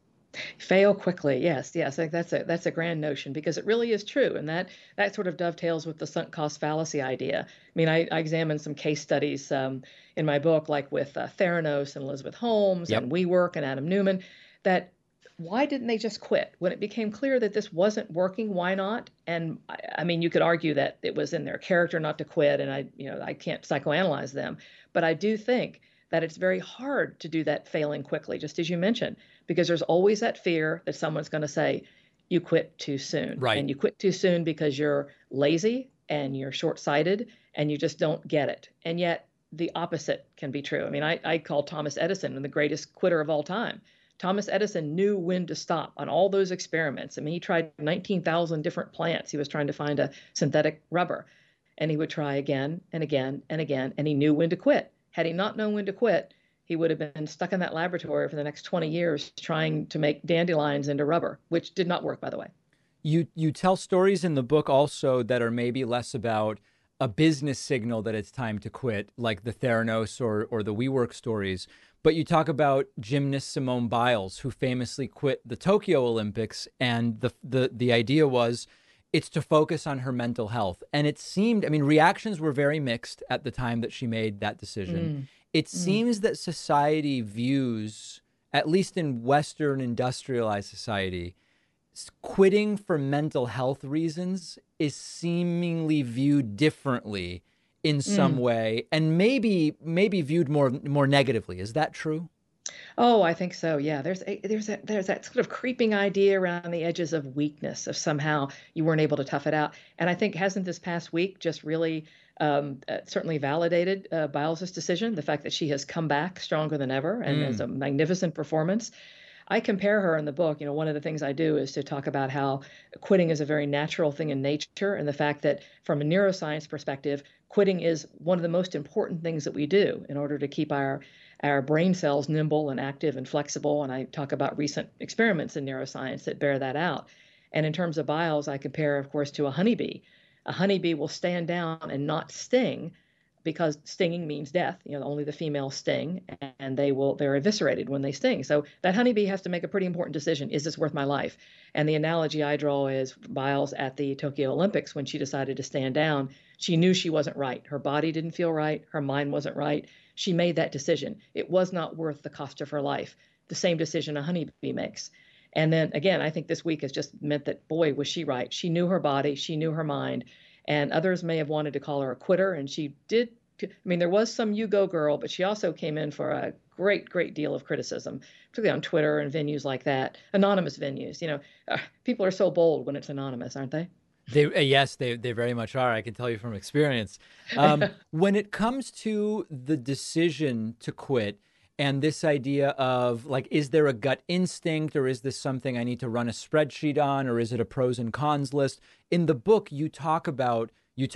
Fail quickly. Yes. I think that's a grand notion, because it really is true. And that sort of dovetails with the sunk cost fallacy idea. I mean, I examined some case studies in my book, like with Theranos and Elizabeth Holmes and WeWork and Adam Newman, that why didn't they just quit? When it became clear that this wasn't working, why not? And I mean, you could argue that it was in their character not to quit, and I can't psychoanalyze them, but I do think that it's very hard to do that failing quickly, just as you mentioned, because there's always that fear that someone's going to say, you quit too soon. Right. And you quit too soon because you're lazy and you're short-sighted and you just don't get it. And yet the opposite can be true. I mean, I call Thomas Edison the greatest quitter of all time. Thomas Edison knew when to stop on all those experiments. I mean, he tried 19,000 different plants. He was trying to find a synthetic rubber, and he would try again and again and again, and he knew when to quit. Had he not known when to quit, he would have been stuck in that laboratory for the next 20 years trying to make dandelions into rubber, which did not work, by the way. You tell stories in the book also that are maybe less about a business signal that it's time to quit, like the Theranos or the WeWork stories. But you talk about gymnast Simone Biles, who famously quit the Tokyo Olympics, and the idea was it's to focus on her mental health. And it seemed, I mean, reactions were very mixed at the time that she made that decision. It seems that society views, at least in Western industrialized society, quitting for mental health reasons is seemingly viewed differently in some way, and maybe viewed more negatively. Is that true? Oh, I think so. Yeah, there's that sort of creeping idea around the edges of weakness, of somehow you weren't able to tough it out. And I think hasn't this past week just really certainly validated Biles's decision, the fact that she has come back stronger than ever and has a magnificent performance. I compare her in the book. You know, one of the things I do is to talk about how quitting is a very natural thing in nature, and the fact that from a neuroscience perspective, quitting is one of the most important things that we do in order to keep our brain cells nimble and active and flexible. And I talk about recent experiments in neuroscience that bear that out. And in terms of Biles, I compare, of course, to a honeybee. A honeybee will stand down and not sting, because stinging means death. You know, only the females sting, and they're eviscerated when they sting. So that honeybee has to make a pretty important decision. Is this worth my life? And the analogy I draw is Biles at the Tokyo Olympics, when she decided to stand down. She knew she wasn't right. Her body didn't feel right. Her mind wasn't right. She made that decision. It was not worth the cost of her life. The same decision a honeybee makes. And then again, I think this week has just meant that, boy, was she right. She knew her body. She knew her mind. And others may have wanted to call her a quitter, and she did. I mean, there was some "you go girl," but she also came in for a great deal of criticism, particularly on Twitter and venues like that, anonymous venues. You know, people are so bold when it's anonymous, aren't they? Yes, they very much are. I can tell you from experience. When it comes to the decision to quit, and this idea of, like, is there a gut instinct, or is this something I need to run a spreadsheet on, or is it a pros and cons list? In the book, you talk about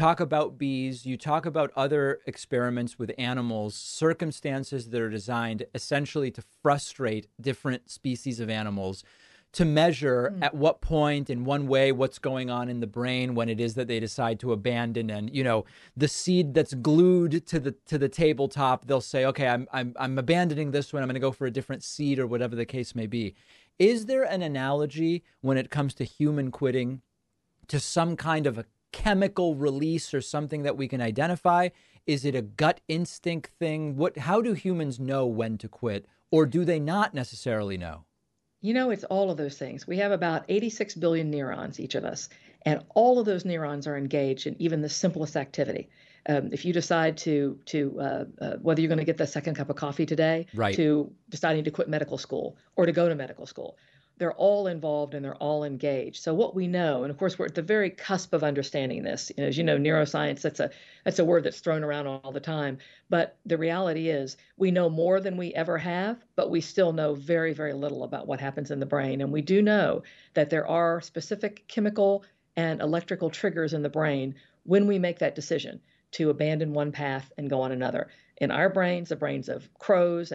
bees, you talk about other experiments with animals, circumstances that are designed essentially to frustrate different species of animals, to measure at what point, in one way, what's going on in the brain when it is that they decide to abandon. And, you know, the seed that's glued to the tabletop, they'll say, okay, I'm abandoning this one. I'm going to go for a different seed, or whatever the case may be. Is there an analogy when it comes to human quitting to some kind of a chemical release or something that we can identify? Is it a gut instinct thing? How do humans know when to quit, or do they not necessarily know? You know, it's all of those things. We have about 86 billion neurons, each of us, and all of those neurons are engaged in even the simplest activity. If you decide to whether you're going to get the second cup of coffee today, right, to deciding to quit medical school or to go to medical school, they're all involved and they're all engaged. So what we know, and of course we're at the very cusp of understanding this. As you know, neuroscience, that's a word that's thrown around all the time. But the reality is we know more than we ever have, but we still know very, very little about what happens in the brain. And we do know that there are specific chemical and electrical triggers in the brain when we make that decision to abandon one path and go on another. In our brains, the brains of crows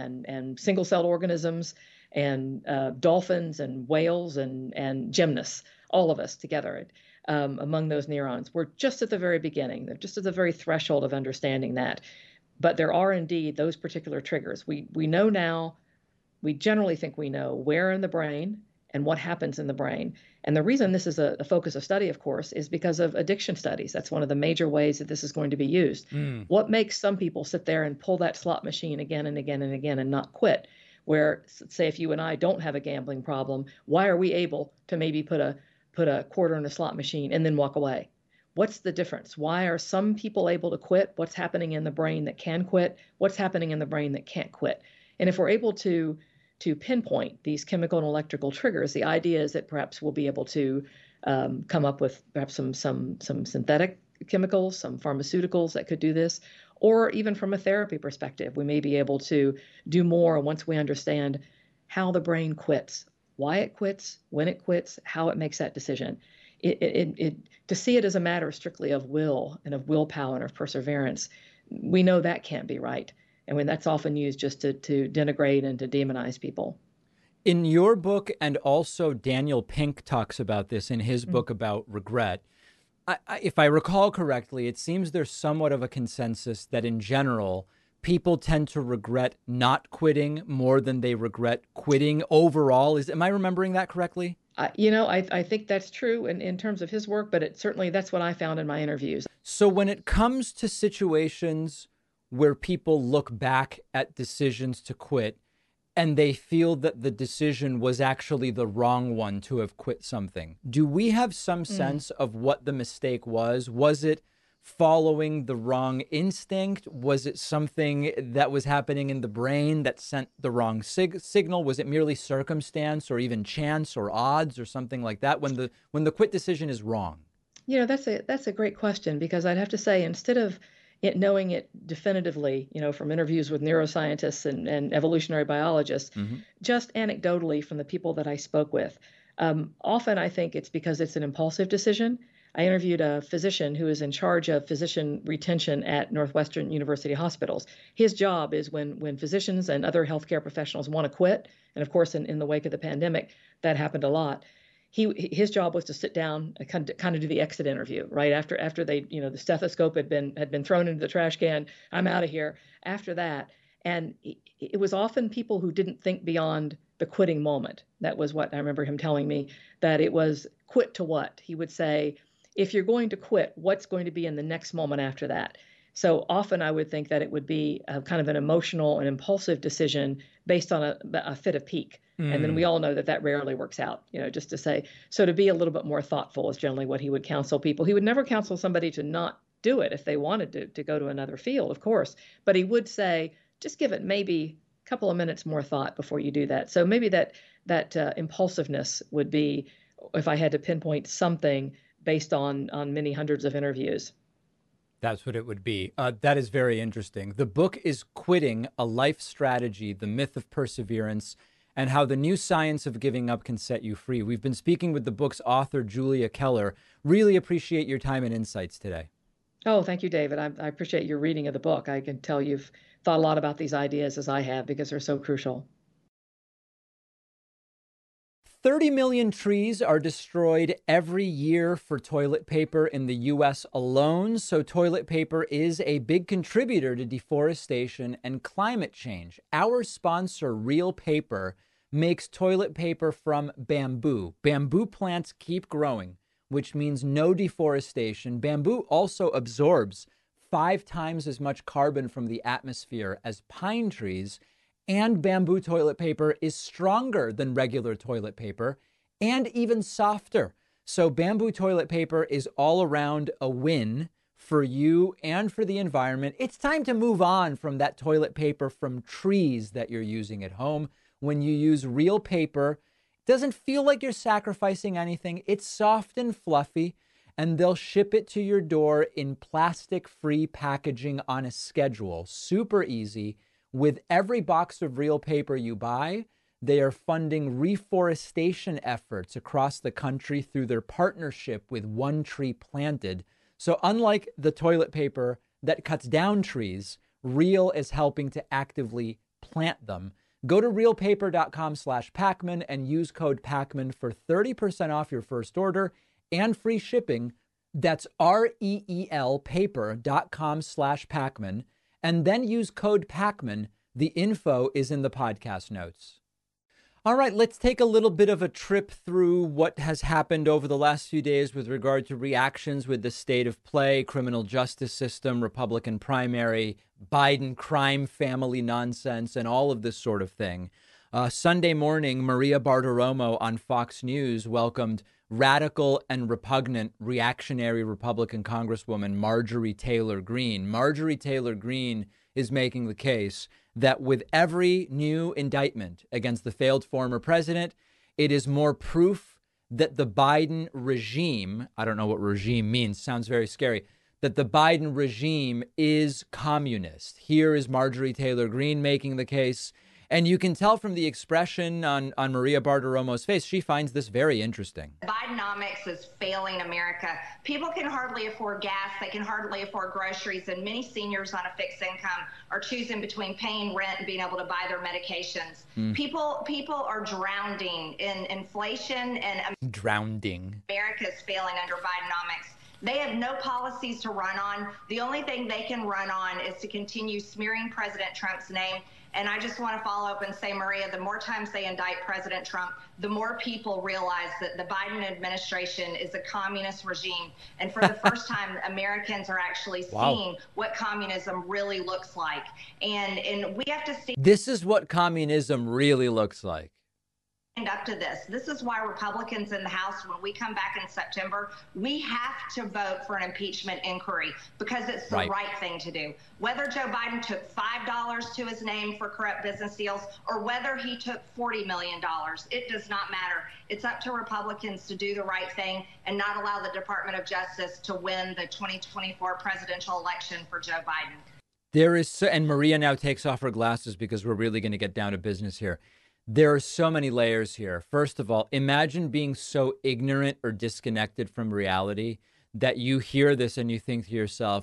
and single-celled organisms, and dolphins and whales and gymnasts, all of us together among those neurons. We're just at the very beginning. They're just at the very threshold of understanding that. But there are indeed those particular triggers. We know now, we generally think we know where in the brain and what happens in the brain. And the reason this is a focus of study, of course, is because of addiction studies. That's one of the major ways that this is going to be used. What makes some people sit there and pull that slot machine again and again and again and not quit? Where, say, if you and I don't have a gambling problem, why are we able to maybe put a quarter in a slot machine and then walk away? What's the difference? Why are some people able to quit? What's happening in the brain that can quit? What's happening in the brain that can't quit? And if we're able to pinpoint these chemical and electrical triggers, the idea is that perhaps we'll be able to come up with perhaps some synthetic chemicals, some pharmaceuticals that could do this. Or even from a therapy perspective, we may be able to do more once we understand how the brain quits, why it quits, when it quits, how it makes that decision. To see it as a matter strictly of will and of willpower and of perseverance, we know that can't be right. And when that's often used just to denigrate and to demonize people. In your book, and also Daniel Pink talks about this in his book about regret, if I recall correctly, it seems there's somewhat of a consensus that in general, people tend to regret not quitting more than they regret quitting overall. Am I remembering that correctly? I think that's true in terms of his work, but certainly that's what I found in my interviews. So when it comes to situations where people look back at decisions to quit and they feel that the decision was actually the wrong one to have quit something, do we have some sense of what the mistake was? Was it following the wrong instinct? Was it something that was happening in the brain that sent the wrong signal? Was it merely circumstance or even chance or odds or something like that when the quit decision is wrong? That's a great question, because I'd have to say, instead of knowing it definitively, from interviews with neuroscientists and evolutionary biologists, just anecdotally from the people that I spoke with, often I think it's because it's an impulsive decision. I interviewed a physician who is in charge of physician retention at Northwestern University hospitals. His job is when physicians and other healthcare professionals want to quit, and of course in the wake of the pandemic, that happened a lot. His job was to sit down and kind of do the exit interview, right? After they, the stethoscope had been thrown into the trash can, I'm out of here. After that, and it was often people who didn't think beyond the quitting moment. That was what I remember him telling me, that it was quit to what? He would say, if you're going to quit, what's going to be in the next moment after that? So often I would think that it would be a kind of an emotional and impulsive decision based on a fit of pique. And then we all know that rarely works out, just to say. So to be a little bit more thoughtful is generally what he would counsel people. He would never counsel somebody to not do it if they wanted to go to another field, of course. But he would say, just give it maybe a couple of minutes more thought before you do that. So maybe that impulsiveness would be, if I had to pinpoint something based on many hundreds of interviews. That's what it would be. That is very interesting. The book is Quitting, A Life Strategy, The Myth of Perseverance, and How the New Science of Giving Up Can Set You Free. We've been speaking with the book's author, Julia Keller. Really appreciate your time and insights today. Oh, thank you, David. I appreciate your reading of the book. I can tell you've thought a lot about these ideas as I have, because they're so crucial. 30 million trees are destroyed every year for toilet paper in the U.S. alone. So toilet paper is a big contributor to deforestation and climate change. Our sponsor, Real Paper, makes toilet paper from bamboo. Bamboo plants keep growing, which means no deforestation. Bamboo also absorbs 5 times as much carbon from the atmosphere as pine trees. And bamboo toilet paper is stronger than regular toilet paper and even softer. So bamboo toilet paper is all around a win for you and for the environment. It's time to move on from that toilet paper from trees that you're using at home. When you use Real Paper, it doesn't feel like you're sacrificing anything. It's soft and fluffy, and they'll ship it to your door in plastic-free packaging on a schedule. Super easy. With every box of Real Paper you buy, they are funding reforestation efforts across the country through their partnership with One Tree Planted. So unlike the toilet paper that cuts down trees, Real is helping to actively plant them. Go to realpaper.com/Pacman and use code Pacman for 30% off your first order and free shipping. That's REELpaper.com/Pacman. And then use code Pacman. The info is in the podcast notes. All right, let's take a little bit of a trip through what has happened over the last few days with regard to reactions with the state of play, criminal justice system, Republican primary, Biden crime family nonsense, and all of this sort of thing. Sunday morning, Maria Bartiromo on Fox News welcomed radical and repugnant reactionary Republican Congresswoman Marjorie Taylor Greene. Marjorie Taylor Greene is making the case that with every new indictment against the failed former president, it is more proof that the Biden regime, I don't know what regime means, sounds very scary, that the Biden regime is communist. Here is Marjorie Taylor Greene making the case. And you can tell from the expression on Maria Bartiromo's face, she finds this very interesting. Bidenomics is failing America. People can hardly afford gas. They can hardly afford groceries. And many seniors on a fixed income are choosing between paying rent and being able to buy their medications. People are drowning in inflation, and Drowning. America is failing under Bidenomics. They have no policies to run on. The only thing they can run on is to continue smearing President Trump's name. And I just want to follow up and say, Maria, the more times they indict President Trump, the more people realize that the Biden administration is a communist regime. And for the first time, Americans are actually seeing what communism really looks like. And we have to see. This is what communism really looks like. Up to this. This is why Republicans in the House, when we come back in September, we have to vote for an impeachment inquiry because it's the right thing to do. Whether Joe Biden took $5 to his name for corrupt business deals or whether he took $40 million, it does not matter. It's up to Republicans to do the right thing and not allow the Department of Justice to win the 2024 presidential election for Joe Biden. There is, and Maria now takes off her glasses because we're really going to get down to business here. There are so many layers here. First of all, imagine being so ignorant or disconnected from reality that you hear this and you think to yourself,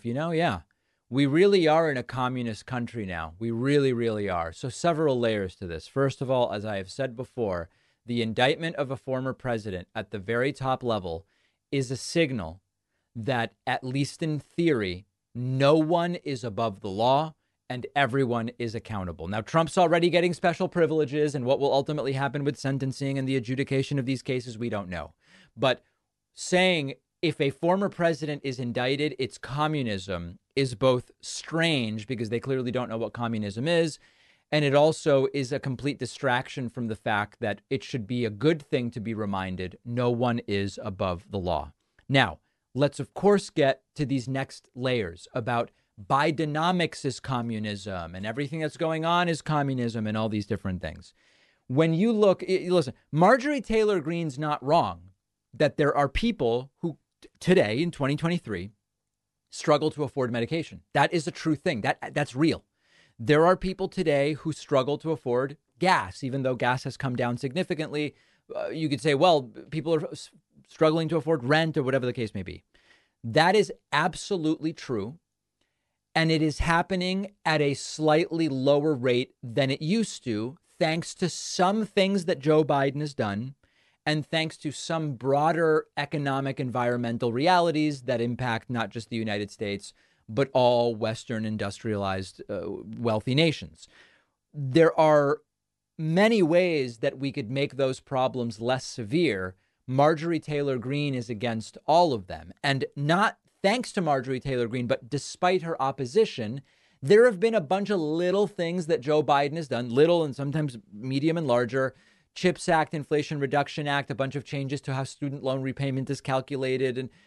we really are in a communist country now. We really, really are. So several layers to this. First of all, as I have said before, the indictment of a former president at the very top level is a signal that, at least in theory, no one is above the law and everyone is accountable. Now, Trump's already getting special privileges, and what will ultimately happen with sentencing and the adjudication of these cases, we don't know. But saying if a former president is indicted, it's communism is both strange because they clearly don't know what communism is, and it also is a complete distraction from the fact that it should be a good thing to be reminded no one is above the law. Now, let's of course get to these next layers about Bidenomics is communism and everything that's going on is communism and all these different things. When you listen, Marjorie Taylor Greene's not wrong that there are people who today in 2023 struggle to afford medication. That is a true thing. That's real. There are people today who struggle to afford gas, even though gas has come down significantly. You could say, well, people are struggling to afford rent or whatever the case may be. That is absolutely true. And it is happening at a slightly lower rate than it used to, thanks to some things that Joe Biden has done, and thanks to some broader economic environmental realities that impact not just the United States, but all Western industrialized wealthy nations. There are many ways that we could make those problems less severe. Marjorie Taylor Greene is against all of them, and not thanks to Marjorie Taylor Greene, but despite her opposition, there have been a bunch of little things that Joe Biden has done, little and sometimes medium and larger. CHIPS Act, Inflation Reduction Act, a bunch of changes to how student loan repayment is calculated. And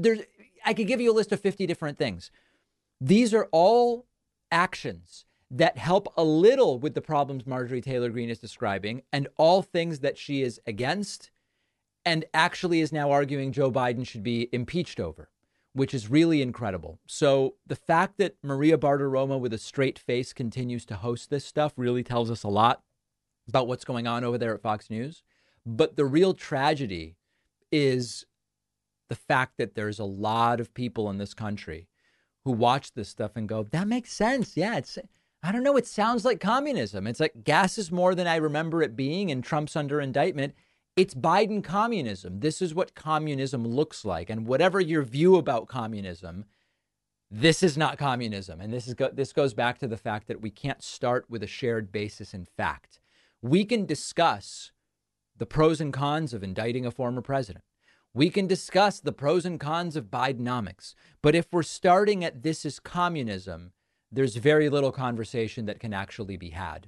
I could give you a list of 50 different things. These are all actions that help a little with the problems Marjorie Taylor Greene is describing, and all things that she is against and actually is now arguing Joe Biden should be impeached over, which is really incredible. So the fact that Maria Bartiromo with a straight face continues to host this stuff really tells us a lot about what's going on over there at Fox News. But the real tragedy is the fact that there's a lot of people in this country who watch this stuff and go, that makes sense. Yeah, I don't know. It sounds like communism. It's like gas is more than I remember it being and Trump's under indictment. It's Biden communism. This is what communism looks like. And whatever your view about communism, this is not communism. And this goes back to the fact that we can't start with a shared basis in fact. We can discuss the pros and cons of indicting a former president. We can discuss the pros and cons of Bidenomics. But if we're starting at this is communism, there's very little conversation that can actually be had.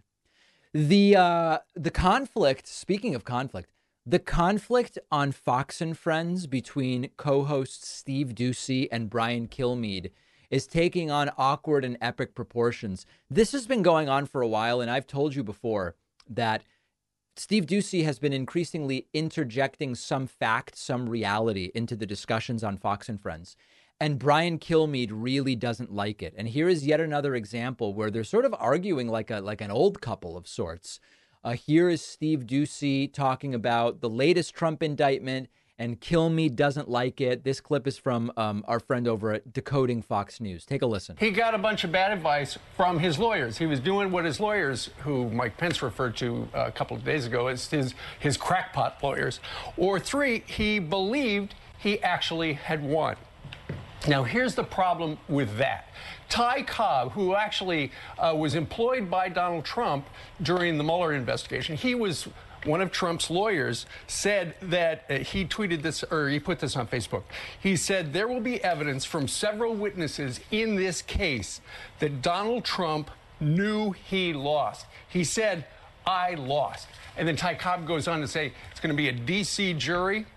The conflict, speaking of conflict, the conflict on Fox and Friends between co-hosts Steve Doocy and Brian Kilmeade is taking on awkward and epic proportions. This has been going on for a while, and I've told you before that Steve Doocy has been increasingly interjecting some fact, some reality into the discussions on Fox and Friends. And Brian Kilmeade really doesn't like it. And here is yet another example where they're sort of arguing like an old couple of sorts. Here is Steve Doocy talking about the latest Trump indictment, and Kilmeade doesn't like it. This clip is from our friend over at Decoding Fox News. Take a listen. He got a bunch of bad advice from his lawyers. He was doing what his lawyers, who Mike Pence referred to a couple of days ago as his crackpot lawyers. Or 3, he believed he actually had won. Now, here's the problem with that. Ty Cobb, who actually was employed by Donald Trump during the Mueller investigation, he was one of Trump's lawyers, said that he tweeted this, or he put this on Facebook. He said there will be evidence from several witnesses in this case that Donald Trump knew he lost. He said, I lost. And then Ty Cobb goes on to say it's going to be a D.C. jury.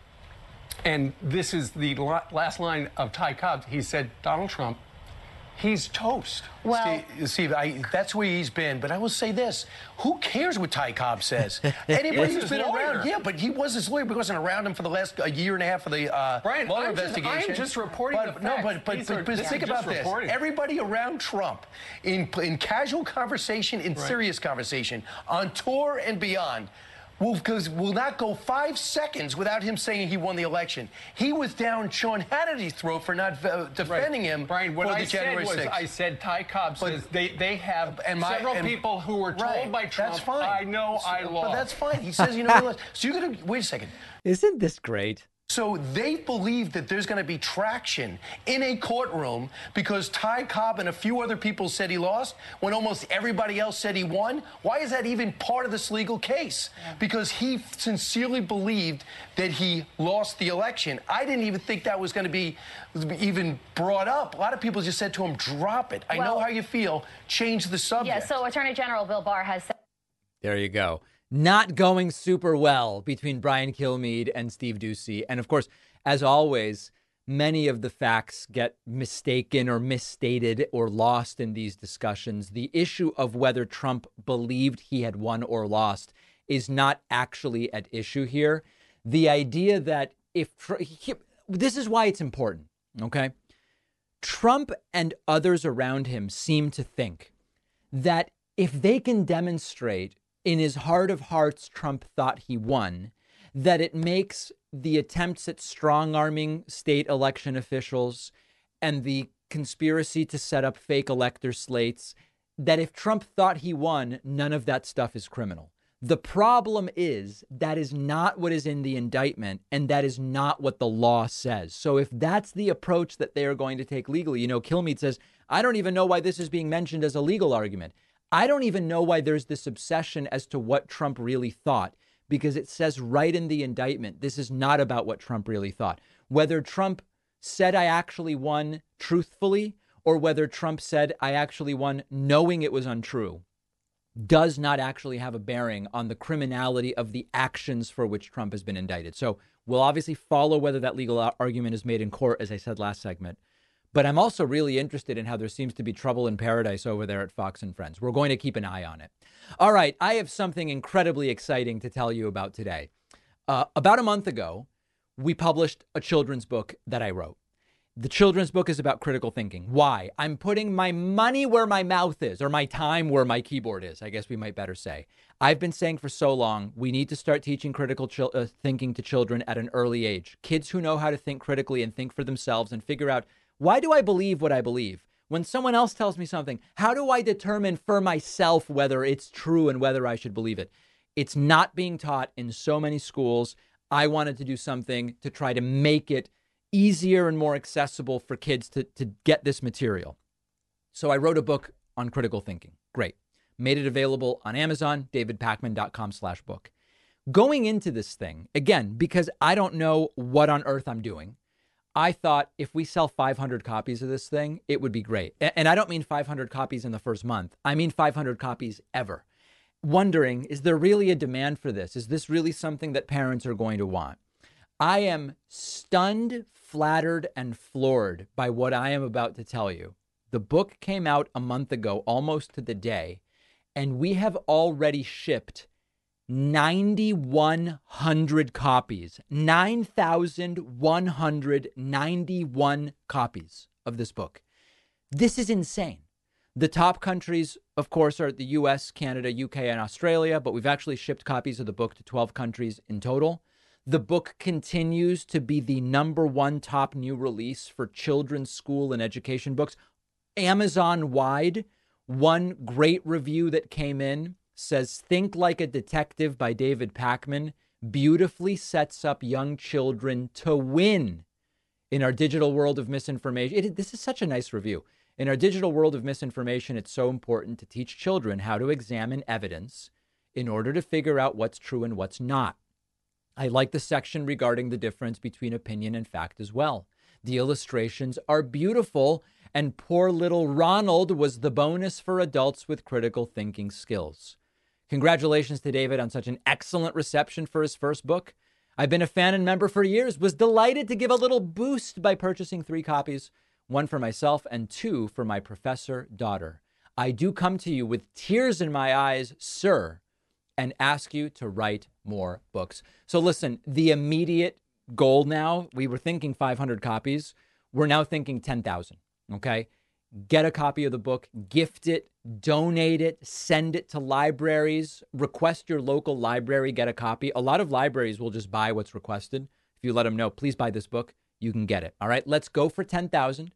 And this is the last line of Ty Cobb. He said, Donald Trump, he's toast. Well, Steve, that's where he's been. But I will say this. Who cares what Ty Cobb says? Anybody who's been around. Yeah, but he was his lawyer. We wasn't around him for the last year and a half of the Mueller investigation. I'm just reporting the facts. No, but think about this. Everybody around Trump, in casual conversation, in serious conversation, on tour and beyond, will not go 5 seconds without him saying he won the election. He was down Sean Hannity's throat for not defending him Brian, what for I the January 6th. I said Ty Cobb says they have several people who were told by Trump, that's fine. I know I lost. But that's fine. He says, he lost. So you're going to, wait a second. Isn't this great? So they believe that there's going to be traction in a courtroom because Ty Cobb and a few other people said he lost when almost everybody else said he won. Why is that even part of this legal case? Because he sincerely believed that he lost the election. I didn't even think that was going to be even brought up. A lot of people just said to him, drop it. I know how you feel. Change the subject. Yeah, so Attorney General Bill Barr has said. There you go. Not going super well between Brian Kilmeade and Steve Doocy. And of course, as always, many of the facts get mistaken or misstated or lost in these discussions. The issue of whether Trump believed he had won or lost is not actually at issue here. The idea that this is why it's important, okay? Trump and others around him seem to think that if they can demonstrate in his heart of hearts, Trump thought he won, that it makes the attempts at strong-arming state election officials and the conspiracy to set up fake elector slates, that if Trump thought he won, none of that stuff is criminal. The problem is that is not what is in the indictment, and that is not what the law says. So if that's the approach that they are going to take legally, Kilmeade says, I don't even know why this is being mentioned as a legal argument. I don't even know why there's this obsession as to what Trump really thought, because it says right in the indictment, this is not about what Trump really thought. Whether Trump said I actually won truthfully or whether Trump said I actually won knowing it was untrue does not actually have a bearing on the criminality of the actions for which Trump has been indicted. So we'll obviously follow whether that legal argument is made in court, as I said last segment. But I'm also really interested in how there seems to be trouble in paradise over there at Fox and Friends. We're going to keep an eye on it. All right, I have something incredibly exciting to tell you about today. About a month ago, we published a children's book that I wrote. The children's book is about critical thinking. Why? I'm putting my money where my mouth is, or my time where my keyboard is, I guess we might better say. I've been saying for so long, we need to start teaching critical thinking to children at an early age. Kids who know how to think critically and think for themselves and figure out, why do I believe what I believe? When someone else tells me something, how do I determine for myself whether it's true and whether I should believe it? It's not being taught in so many schools. I wanted to do something to try to make it easier and more accessible for kids to get this material. So I wrote a book on critical thinking. Great. Made it available on Amazon, davidpakman.com/book. Going into this thing, again, because I don't know what on earth I'm doing, I thought if we sell 500 copies of this thing, it would be great. And I don't mean 500 copies in the first month. I mean 500 copies ever. Wondering, is there really a demand for this? Is this really something that parents are going to want? I am stunned, flattered, and floored by what I am about to tell you. The book came out a month ago, almost to the day, and we have already shipped 9,100 copies, 9,191 copies of this book. This is insane. The top countries, of course, are the US, Canada, UK, and Australia, but we've actually shipped copies of the book to 12 countries in total. The book continues to be the #1 top new release for children's school and education books. Amazon-wide, one great review that came in says, "Think Like a Detective" by David Pakman beautifully sets up young children to win in our digital world of misinformation. This is such a nice review. In our digital world of misinformation, it's so important to teach children how to examine evidence in order to figure out what's true and what's not. I like the section regarding the difference between opinion and fact as well. The illustrations are beautiful, and poor little Ronald was the bonus for adults with critical thinking skills. Congratulations to David on such an excellent reception for his first book. I've been a fan and member for years, was delighted to give a little boost by purchasing 3 copies, 1 for myself and 2 for my professor daughter. I do come to you with tears in my eyes, sir, and ask you to write more books. So listen, the immediate goal now, we were thinking 500 copies. We're now thinking 10,000, okay? Get a copy of the book, gift it, donate it, send it to libraries, request your local library, get a copy. A lot of libraries will just buy what's requested. If you let them know, please buy this book, you can get it. All right, let's go for 10,000.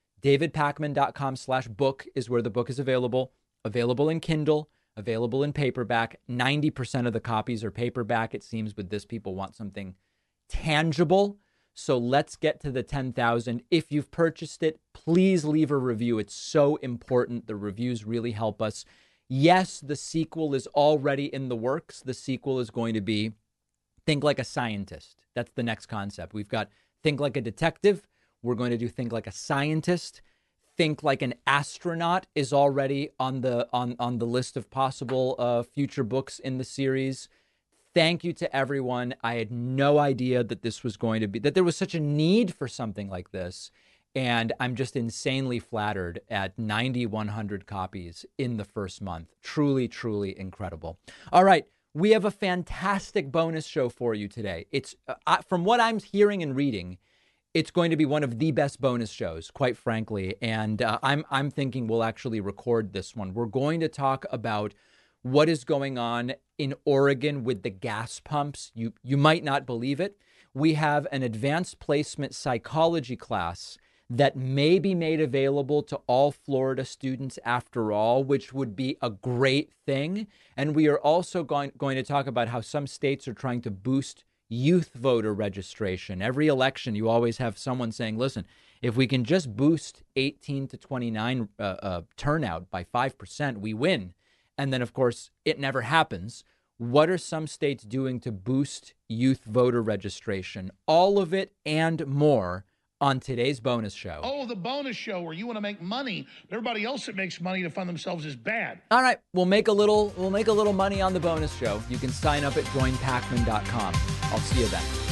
DavidPakman.com/book is where the book is available in Kindle, available in paperback. 90% of the copies are paperback. It seems with this, people want something tangible. So let's get to the 10,000. If you've purchased it, please leave a review. It's so important. The reviews really help us. Yes, the sequel is already in the works. The sequel is going to be Think Like a Scientist. That's the next concept. We've got Think Like a Detective. We're going to do Think Like a Scientist. Think Like an Astronaut is already on the list of possible future books in the series. Thank you to everyone. I had no idea that this was going to be, that there was such a need for something like this. And I'm just insanely flattered at 9,100 copies in the first month. Truly, truly incredible. All right. We have a fantastic bonus show for you today. It's from what I'm hearing and reading, it's going to be one of the best bonus shows, quite frankly. And I'm thinking we'll actually record this one. We're going to talk about what is going on in Oregon with the gas pumps. You might not believe it. We have an advanced placement psychology class that may be made available to all Florida students after all, which would be a great thing. And we are also going to talk about how some states are trying to boost youth voter registration. Every election, you always have someone saying, listen, if we can just boost 18 to 29 turnout by 5%, we win. And then, of course, it never happens. What are some states doing to boost youth voter registration? All of it and more on today's bonus show. Oh, the bonus show where you want to make money, but everybody else that makes money to fund themselves is bad. All right, we'll make a little money on the bonus show. You can sign up at joinpakman.com. I'll see you then.